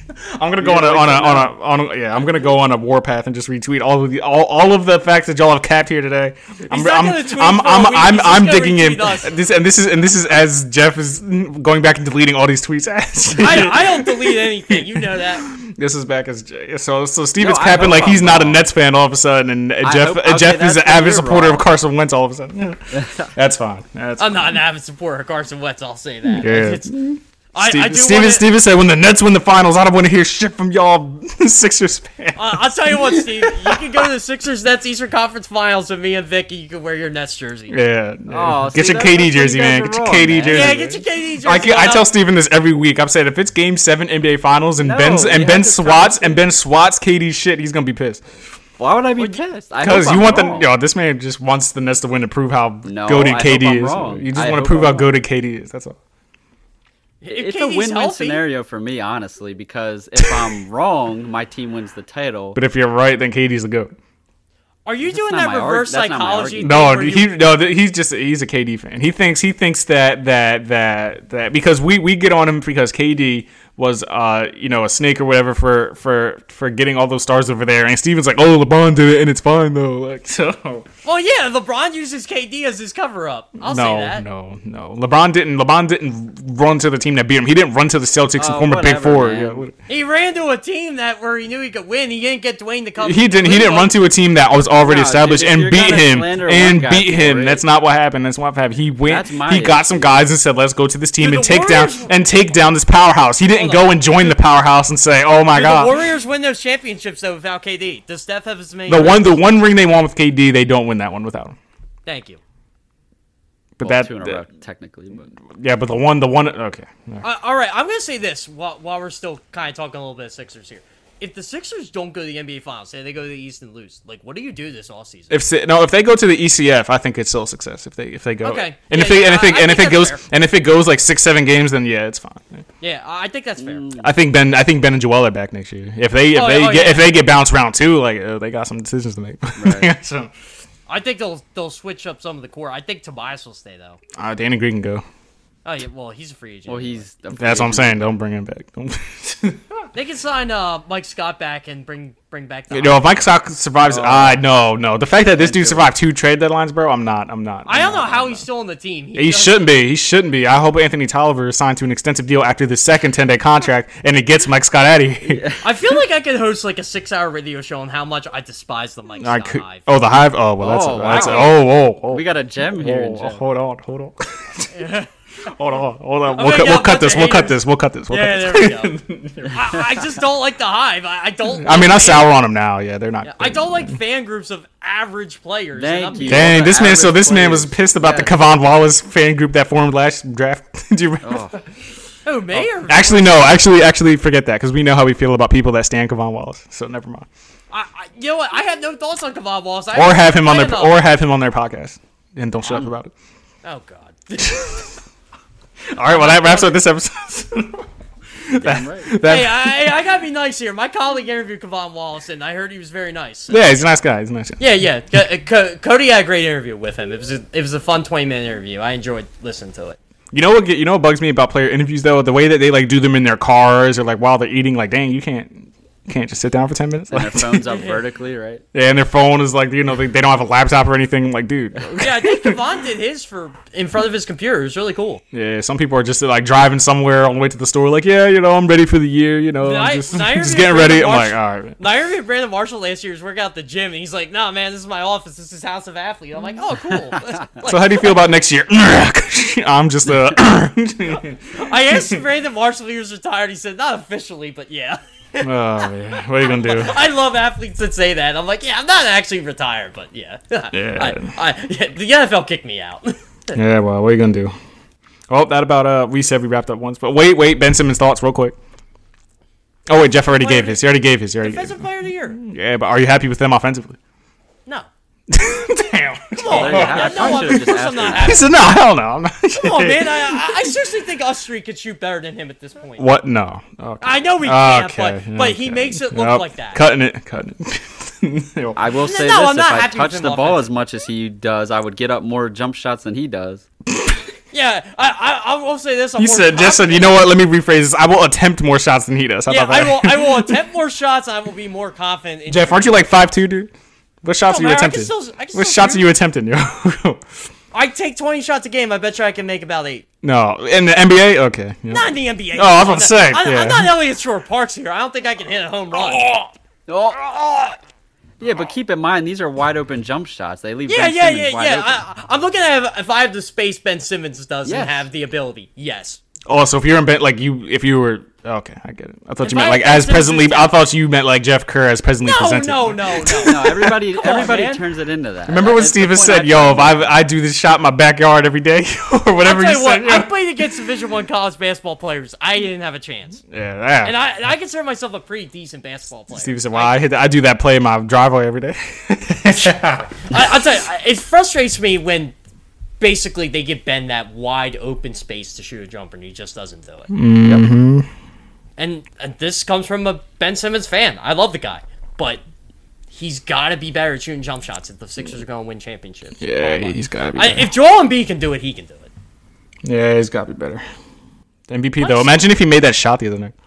I'm gonna go on a, on a on a on a yeah. I'm gonna go on a warpath and just retweet all of the all, all of the facts that y'all have capped here today. I'm not I'm gonna tweet I'm for a I'm week. I'm, He's just I'm gonna digging in retweet us. this and this is and this is as Jeff is going back and deleting all these tweets. As I, I don't delete anything. You know that. This is back as so so Steven's No, I capping hope like he's I'm not wrong. a Nets fan all of a sudden, and uh, Jeff hope- uh, okay, Jeff is that's an when avid you're supporter of wrong. Carson Wentz all of a sudden. That's fine. That's I'm not an avid supporter of Carson Wentz. I'll say that. Yeah. It's, I, Steve, I do Steven, wanna, Steven said when the Nets win the finals, I don't want to hear shit from y'all Sixers fans. Uh, I'll tell you what, Steve. You can go to the Sixers Nets Eastern Conference Finals with me and Vicky. You can wear your Nets jersey. Yeah. yeah. Oh, get see, your that's- K D that's where jersey, you guys man. are Get your wrong, K D man. jersey. Yeah, get your K D jersey. I, can, I on tell up. Steven this every week. I'm saying if it's Game Seven N B A Finals and No, Ben's and you Ben have to swats come- and Ben swats K D shit, he's gonna be pissed Why would I be pissed? I because hope you I'm want wrong. the yo. This man just wants the Nets to win to prove how No, goated I K hope D I'm is. wrong. You just I want hope to prove I'm how wrong. goated K D is. That's all. If It's K a D's win-win healthy, scenario for me, honestly, because if I'm wrong, my team wins the title. But if you're right, then K D's the goat. Are you doing not that my arg- reverse that's not my psychology? argument. thing No, where he you- no. th- He's just he's a K D fan. He thinks he thinks that that that that because we we get on him because K D was uh you know a snake or whatever for for for getting all those stars over there, and Steven's like, oh, LeBron did it and it's fine though. Like so. Well, yeah, LeBron uses K D as his cover up. I'll no, say that. no, no. LeBron didn't. LeBron didn't run to the team that beat him. He didn't run to the Celtics and Oh, form a big whatever, four. man. Yeah, what- He ran to a team that where he knew he could win. He didn't get Dwayne to come. he didn't. He didn't run to a team that was already No, established dude, if and you're beat gonna him slander and one guy beat for him. it- That's not what happened. That's what happened. He went. That's my He got some issue. guys and said, "Let's go to this team Dude, and the take Warriors- down and take down this powerhouse." He didn't Hold go on. and join the powerhouse and say, "Oh my Did god." the Warriors win those championships though without K D? Does Steph have as many? The one, the one ring they won with K D, they don't win that one without him. Thank you. But Well, that, two in a row, technically. But. yeah, but the one, the one, okay. Uh, all right, I'm gonna say this while, while we're still kind of talking a little bit of Sixers here. If the Sixers don't go to the N B A Finals, say they go to the East and lose, like what do you do this offseason? If si- no, if they go to the E C F, I think it's still a success. If they if they go, Okay. and if Yeah, they yeah, and if I- it I and if think it goes that's fair. and if it goes like six seven games, then yeah, it's fine. Yeah, I think that's fair. I think Ben I think Ben and Joel are back next year. If they if Oh, they oh, get yeah. if they get bounced round two, like uh, they got some decisions to make. Right. so, I think they'll they'll switch up some of the core. I think Tobias will stay though. uh, Danny Green can go. Oh yeah, well he's a free agent. Well, anyway. he's. a free That's what I'm agent. saying. Don't bring him back. Don't. They can sign uh, Mike Scott back and bring bring back the. You know, if Mike Scott survives, uh, no, no. The fact that this dude survived two trade deadlines, bro, I'm not. I'm not. I I'm don't know not, how I'm he's not. still on the team. He does- shouldn't be. He shouldn't be. I hope Anthony Tolliver is signed to an extensive deal after the second ten-day contract, and it gets Mike Scott out of here. I feel like I could host like a six-hour radio show on how much I despise the Mike I Scott could, Hive. oh, the Hive. Oh, well, that's Oh, that's wow. oh, oh, oh. We got a gem here. in Oh, Jeff. hold on, hold on. hold on, hold on. I'm We'll, gonna cut, get we'll a cut bunch this. of We'll cut haters. this. We'll cut this. We'll Yeah, cut there this. we go. I, I just don't like the Hive. I, I don't. I like mean, I'm fan- sour on them now. Yeah, they're not. I don't like fan groups of average players. and Thank I'm- you. Dang, All the this man. So average this man was players. pissed about the Yes. Kevon Wallace fan group that formed last draft. Do you remember? Oh, Who, me or Actually, no. Actually, actually, forget that because we know how we feel about people that stand Kevon Wallace. So never mind. I, I, you know what? I had no thoughts on Kevon Wallace. I Or have him on I their don't know. or have him on their podcast and don't shut up about it. Oh God. All right, well that wraps up this episode. damn right. That- Hey, I, I gotta be nice here. My colleague interviewed Kevon Wallace, and I heard he was very nice. So- yeah, he's a nice guy. He's a nice guy. Yeah, yeah. Co- Co- Cody had a great interview with him. It was a, it was a fun twenty minute interview. I enjoyed listening to it. You know what? get- You know what bugs me about player interviews though? The way that they like do them in their cars or like while they're eating. Like, dang, you can't. You can't just sit down for ten minutes. And their phone's up vertically, right? Yeah, and their phone is like, you know, they, they don't have a laptop or anything. Like, dude. Yeah, I think Kevon did his for in front of his computer. It was really cool. Yeah, some people are just like driving somewhere on the way to the store. Like, yeah, you know, I'm ready for the year. You know, Did I'm I- just, did I just interview getting ready. Brandon I'm like, Marsh- all right. Man. Now, I interviewed Brandon Marshall last year. He was working out at the gym, and he's like, "Nah, man, this is my office. This is House of Athlete." I'm like, "Oh, cool." Like, So how do you feel about next year? I'm just uh I asked Brandon Marshall if he was retired. He said, "Not officially, but yeah." Oh man, what are you gonna do? I love athletes that say that. I'm like, "Yeah, I'm not actually retired, but yeah." Yeah. I, I, yeah the N F L kicked me out. Yeah, well, what are you gonna do? Oh, that about uh, we said we wrapped up once, but wait, wait, Ben Simmons thoughts real quick. Oh wait, Jeff already Player- gave his. He already gave his. He already gave Defensive Player of the Year. his. Yeah, but are you happy with them offensively? No. Damn. Come on, There you man. have it. No, I I'm, should've of just course I'm asked not him. He happy. said, "No, hell no." I'm not. Come on, man. I, I seriously think us three could shoot better than him at this point. What? No. Okay. I know we can't, Okay, but, but he okay. makes it look Nope. like that. Cutting it. Cutting it. I will say no, this: I'm not if I happy with touched him the ball offensively. as much as he does, I would get up more jump shots than he does. Yeah, I, I I will say this. I'm You more said, just said, you know what? Let me rephrase this. I will attempt more shots than he does. How Yeah, about that? I will. I will attempt more shots. I will be more confident. In Jeff, aren't you like five two, dude? What shots No, are you man, I can attempting? still- I can What still shots shoot. are you attempting, yo? I take twenty shots a game. I bet you I can make about eight. No, in the N B A, okay. Yeah. Not in the N B A. Oh, I was about to say, I'm, yeah. I'm not Elliott Shore Parks here. I don't think I can hit a home run. Oh. Yeah, but keep in mind these are wide open jump shots. They leave. Yeah, Ben yeah, Simmons yeah, wide yeah. open. I, I'm looking at if, if I have the space Ben Simmons does and Yes. have the ability. Yes. Oh, so if you're in bed, like you, if you were, okay, I get it. I thought If you meant I like had as Simmons presently. instead- I thought you meant like Jeff Kerr as presently No, presented. no, no, no. No, everybody, Come on, everybody man. turns it into that. Remember when That's the Steven point said, I'm "Yo, if trying to I I do this shot in my backyard every day," or I'll whatever tell you you what. said? I yo. played against Division One college basketball players. I didn't have a chance, Yeah, yeah. and I and I consider myself a pretty decent basketball player. Steven said, "Well, I hit. I do that play in my driveway every day." I, I'll tell you, it frustrates me when basically they give Ben that wide open space to shoot a jumper and he just doesn't do it. Mm-hmm. And, and this comes from a Ben Simmons fan. I love the guy, but he's got to be better at shooting jump shots if the Sixers are going to win championships. Yeah, he's got to be. I, better. if Joel Embiid can do it, he can do it. Yeah, he's got to be better. M V P What? though. Imagine if he made that shot the other night.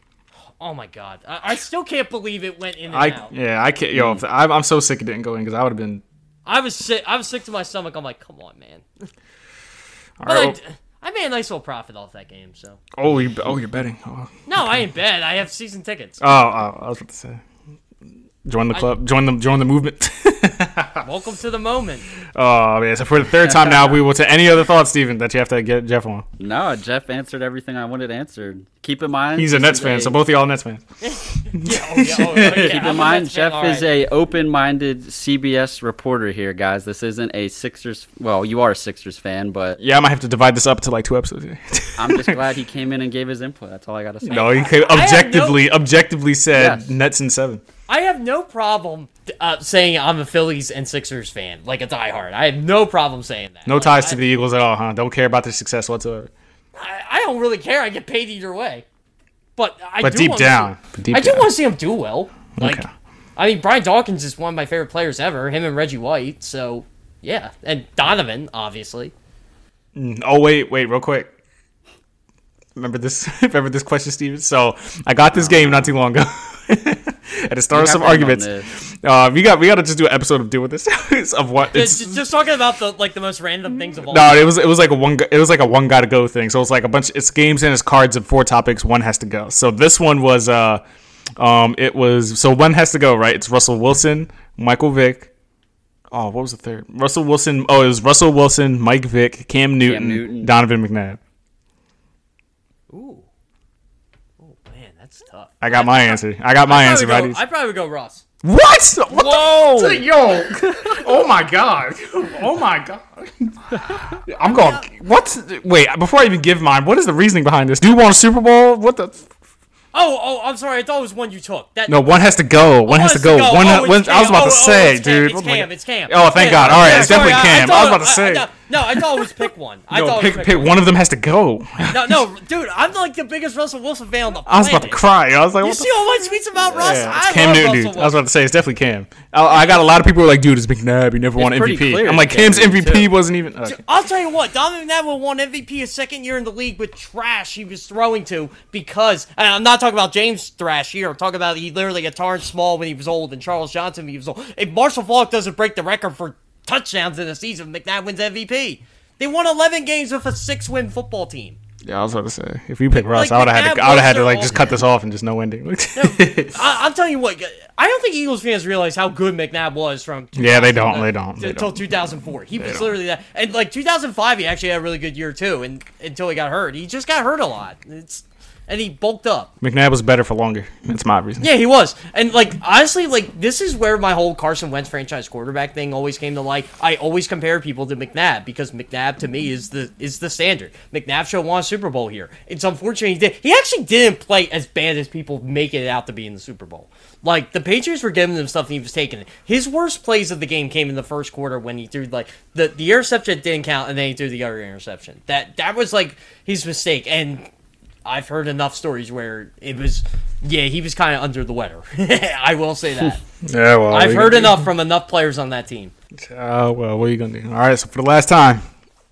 Oh my God, I, I still can't believe it went in and I out. yeah, I can't. Yo, if, I'm I'm so sick it didn't go in because I would have been. I was sick. I was sick to my stomach. I'm like, come on, man. All But I, right, d- I made a nice little profit off that game. So well, oh, you oh you're betting. Oh, no, I ain't bad. I have season tickets. oh, oh I was about to say. Join the club. Join the join the movement. Welcome to the moment. Oh man! So for the third time now, we will to any other thoughts, Steven, that you have to get Jeff on. No, Jeff answered everything I wanted answered. Keep in mind, He's a this Nets is fan, so both of y'all Nets fans. Yeah, oh, yeah, oh, yeah. Keep I'm a in mind, Mets fan, Jeff all is right. a open-minded C B S reporter here, guys. This isn't a Sixers. Well, you are a Sixers fan, but Yeah, I might have to divide this up into like two episodes. I'm just glad he came in and gave his input. That's all I gotta say. No, he could I have objectively objectively said Yes. Nets in seven. I have no problem uh, saying I'm a Phillies and Sixers fan, like a diehard. I have no problem saying that. No Like, ties I, to the Eagles at all, huh? Don't care about their success whatsoever. I, I don't really care. I get paid either way. But I But do deep wanna down, see, but deep I do down. want to see him do well. Like, Okay. I mean, Brian Dawkins is one of my favorite players ever. Him and Reggie White. So yeah, and Donovan, obviously. Oh wait, wait, real quick. Remember this? Remember this question, Steven? So I got this game not too long ago. At the start of You some have to end on arguments, this. uh, we got we got to just do an episode of doing this of what it's. Just, just talking about the like the most random things of all. No, it was it was like a one gu- it was like a one gotta go thing. So it's like a bunch. It's games and it's cards of four topics. One has to go. So this one was uh, um, it was so one has to go right. It's Russell Wilson, Michael Vick. Oh, what was the third? Russell Wilson. Oh, it was Russell Wilson, Mike Vick, Cam Newton, Newton. Donovan McNabb. Ooh. Oh man, that's tough. I got my answer. I got my I answer. probably, Right? go, I probably would go Russ. What? What Whoa! the? Yo! Oh my god! Oh my god! I'm going. What? Wait, before I even give mine, what is the reasoning behind this? Do you want a Super Bowl? What the? Oh, oh, I'm sorry. I thought it was one you took. That No, one has to go. One has to go. One. Oh, it's one I was Cam. about Oh, to oh, say, it's Cam. dude. It's Oh my Cam. God. It's Cam. Oh, thank Cam. God. All right, Yeah, it's sorry, definitely I- I Cam. I, thought- was about to say. I- I- no, I thought it was pick one. I no, thought pick it was pick. pick One of them has to go. No, no, dude. I'm like the biggest Russell Wilson fan on the planet. I was about to cry. I was like, You what see the? all my tweets about Russ? Yeah, I it's Cam love Newton, Russell dude. I was Wilson. about to say it's definitely Cam. I, I got a lot of people who are like, dude, it's McNabb. He never won It's pretty M V P. clear I'm like, it's Cam Cam's M V Newton, P too. wasn't even. Okay. I'll tell you what, Donovan McNabb won M V P his second year in the league with trash he was throwing to because, and I'm not talking about James Thrash here, I'm talking about he literally got Torrance Small when he was old and Charles Johnson when he was old. If Marshall Faulk doesn't break the record for touchdowns in a season, McNabb wins M V P. They won eleven games with a six-win football team. Yeah, I was about to say if you pick Russ, Like, I would have had McNabb to. I would have had to was like their just cut this off and just no ending. I, I'm telling you what, I don't think Eagles fans realize how good McNabb was from Yeah, they don't, they don't, they until don't. two thousand four. He was don't. literally that, and like two thousand five, he actually had a really good year too, and until he got hurt, he just got hurt a lot. It's and he bulked up. McNabb was better for longer. That's my reason. Yeah, he was. And, like, honestly, like, this is where my whole Carson Wentz franchise quarterback thing always came to light. I always compare people to McNabb because McNabb, to me, is the is the standard. McNabb should have won a Super Bowl here. It's unfortunate he did. He actually didn't play as bad as people make it out to be in the Super Bowl. Like, the Patriots were giving him stuff and he was taking it. His worst plays of the game came in the first quarter when he threw, like, the, the interception didn't count and then he threw the other interception. That, that was, like, his mistake. And I've heard enough stories where it was, yeah, he was kind of under the weather. I will say that. Yeah, well, I've we- heard enough from enough players on that team. Uh, well, what are you gonna do? All right, so for the last time,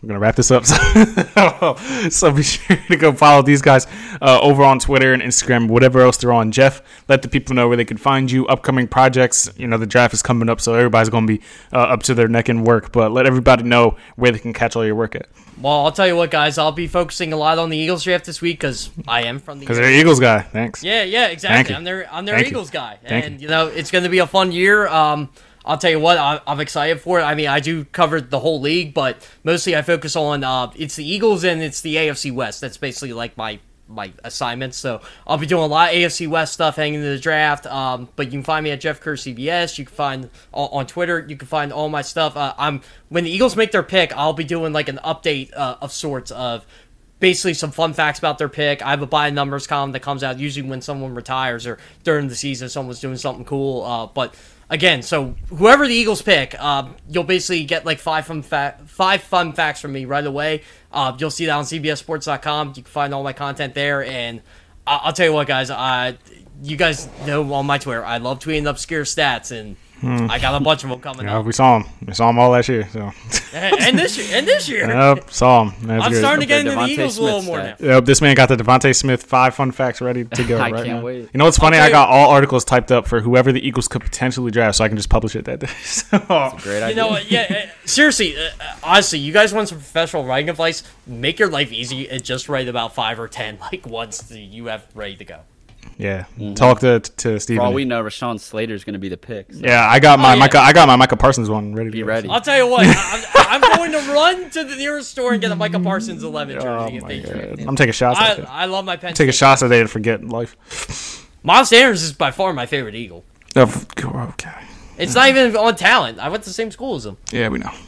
we're gonna wrap this up. So, so be sure to go follow these guys uh, over on Twitter and Instagram, whatever else they're on. Jeff, let the people know where they can find you. Upcoming projects. You know, the draft is coming up, so everybody's gonna be uh, up to their neck in work. But let everybody know where they can catch all your work at. Well, I'll tell you what, guys. I'll be focusing a lot on the Eagles draft this week because I am from the. Because they're an Eagles guy. Thanks. Yeah, yeah, exactly. I'm their I'm their Thank Eagles you. guy, Thank and you. you know it's going to be a fun year. Um, I'll tell you what, I, I'm excited for it. I mean, I do cover the whole league, but mostly I focus on uh, it's the Eagles and it's the A F C West. That's basically like my my assignments. So I'll be doing a lot of A F C West stuff hanging in the draft. Um, but you can find me at Jeff Kerr C B S. You can find on, on Twitter. You can find all my stuff. Uh, I'm when the Eagles make their pick, I'll be doing like an update uh, of sorts of. Basically, some fun facts about their pick. I have a buy numbers column that comes out usually when someone retires or during the season, someone's doing something cool. Uh, but again, so whoever the Eagles pick, uh, you'll basically get like five fun fa- five fun facts from me right away. Uh, you'll see that on C B S Sports dot com. You can find all my content there. And I- I'll tell you what, guys, I, you guys know on my Twitter, I love tweeting obscure stats, and hmm. I got a bunch of them coming Yeah, up. we saw him. We saw him all last year. So. and this year, and this year, Yep, saw him. That's I'm good. starting to get into the Devontae Eagles a little Smith more now. stat. Yep, this man got the Devontae Smith five fun facts ready to go I right can't now. wait. You know what's funny? I'll I tell got all articles typed up for whoever the Eagles could potentially draft, so I can just publish it that day. So, Great You idea. know what? Yeah, uh, seriously, uh, uh, honestly, you guys want some professional writing advice? Make your life easy and just write about five or ten, like once the, you have ready to go. yeah, talk to to Steven. For all we know, Rashawn Slater's going to be the pick. So Yeah, I got my Oh, yeah. Micah, I got my Micah Parsons one ready to Be go. ready. I'll tell you what, I- I'm, I'm going to run to the nearest store and get a Micah Parsons eleven jersey. Oh if my they god, can. I'm taking shots. I, at that. I love my Penn Taking State. shots today to forget life. Miles Sanders is by far my favorite Eagle. Oh, f- okay. It's not even on talent. I went to the same school as him. Yeah, we know.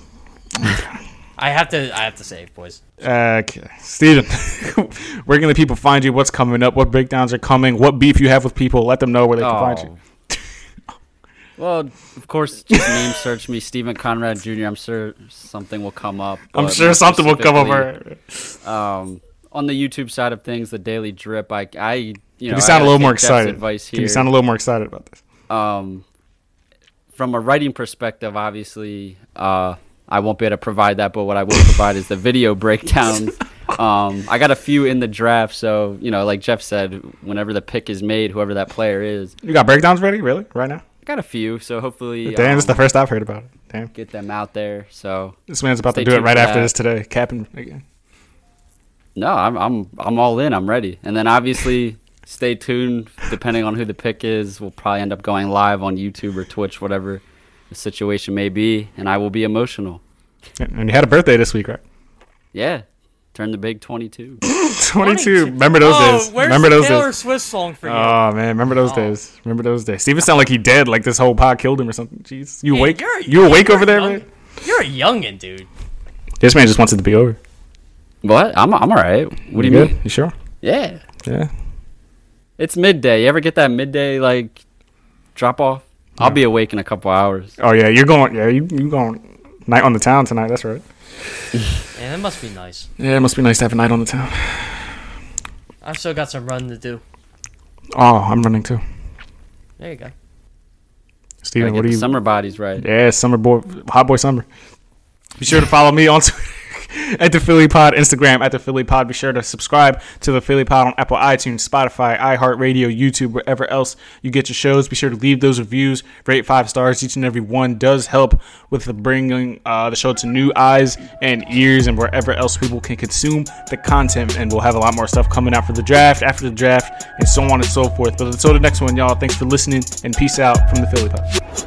I have to. I have to save, boys. Okay, Steven, where can the people find you? What's coming up? What breakdowns are coming? What beef you have with people? Let them know where they can find you. Oh. Well, of course, just name search me, Stephen Conrad Junior I'm sure something will come up. I'm but sure more something will come specifically, over. Um, on the YouTube side of things, the Daily Drip, I, I you know, Can I you sound a gotta little more take Jeff's excited? Advice here. Can you sound a little more excited about this? Um, from a writing perspective, obviously, uh, I won't be able to provide that, but what I will provide is the video breakdowns. Um, I got a few in the draft, so, you know, like Jeff said, whenever the pick is made, whoever that player is, You got breakdowns ready? Really? Right now? I got a few, so hopefully Damn, um, this is the first I've heard about it. Damn. get them out there. So This man's about Stay to do it tuned right for after that. this today. Capping again. no, I'm I'm I'm all in. I'm ready. And then obviously stay tuned. Depending on who the pick is, we'll probably end up going live on YouTube or Twitch, whatever the situation may be, and I will be emotional. And you had a birthday this week, right? Yeah, turn the big twenty-two. twenty-two. Remember those oh, days. Where's Remember the those Taylor days. Swift song for you? Oh, man. Remember those Oh. days. Remember those days. Steven sounded like he dead, like this whole pod killed him or something. Jeez. You Yeah, awake? you're a- You awake you're over a there, young- man? You're a youngin', dude. This man just wants it to be over. What? I'm I'm all right. What do you good? mean? You sure? Yeah, Yeah. it's midday. You ever get that midday like drop off? I'll be awake in a couple hours. Oh, yeah. You're going. Yeah, you you going night on the town tonight. That's right. Man, that must be nice. Yeah, it must be nice to have a night on the town. I've still got some running to do. Oh, I'm running too. There you go. Steven, Gotta what get do the you? summer bodies right. Yeah, summer boy, hot boy summer. Be sure to follow me on Twitter at the Philly Pod, Instagram at the Philly Pod. Be sure to subscribe to the Philly Pod on Apple, iTunes, Spotify, iHeartRadio, YouTube, wherever else you get your shows. Be sure to leave those reviews, rate five stars. Each and every one does help with the bringing uh, the show to new eyes and ears and wherever else people can consume the content. And we'll have a lot more stuff coming out for the draft, after the draft, and so on and so forth. But until the next one, y'all, thanks for listening and peace out from the Philly Pod.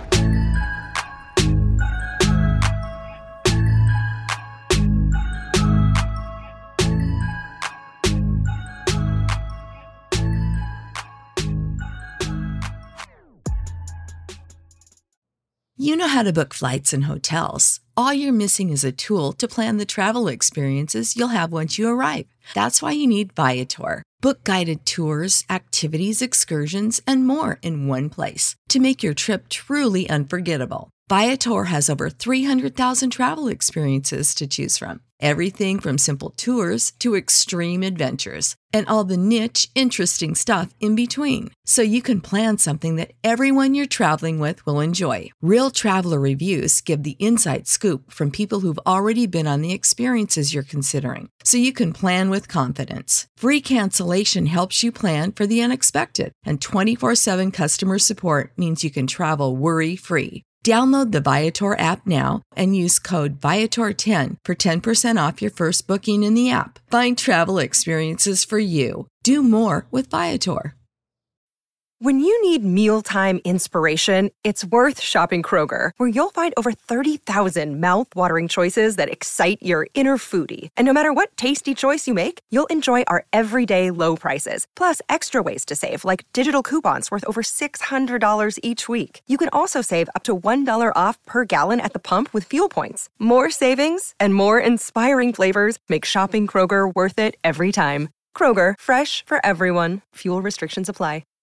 You know how to book flights and hotels. All you're missing is a tool to plan the travel experiences you'll have once you arrive. That's why you need Viator. Book guided tours, activities, excursions, and more in one place to make your trip truly unforgettable. Viator has over three hundred thousand travel experiences to choose from. Everything from simple tours to extreme adventures and all the niche, interesting stuff in between. So you can plan something that everyone you're traveling with will enjoy. Real traveler reviews give the inside scoop from people who've already been on the experiences you're considering. So you can plan with confidence. Free cancellation helps you plan for the unexpected. And twenty-four seven customer support means you can travel worry-free. Download the Viator app now and use code Viator ten for ten percent off your first booking in the app. Find travel experiences for you. Do more with Viator. When you need mealtime inspiration, it's worth shopping Kroger, where you'll find over thirty thousand mouth-watering choices that excite your inner foodie. And no matter what tasty choice you make, you'll enjoy our everyday low prices, plus extra ways to save, like digital coupons worth over six hundred dollars each week. You can also save up to one dollar off per gallon at the pump with fuel points. More savings and more inspiring flavors make shopping Kroger worth it every time. Kroger, fresh for everyone. Fuel restrictions apply.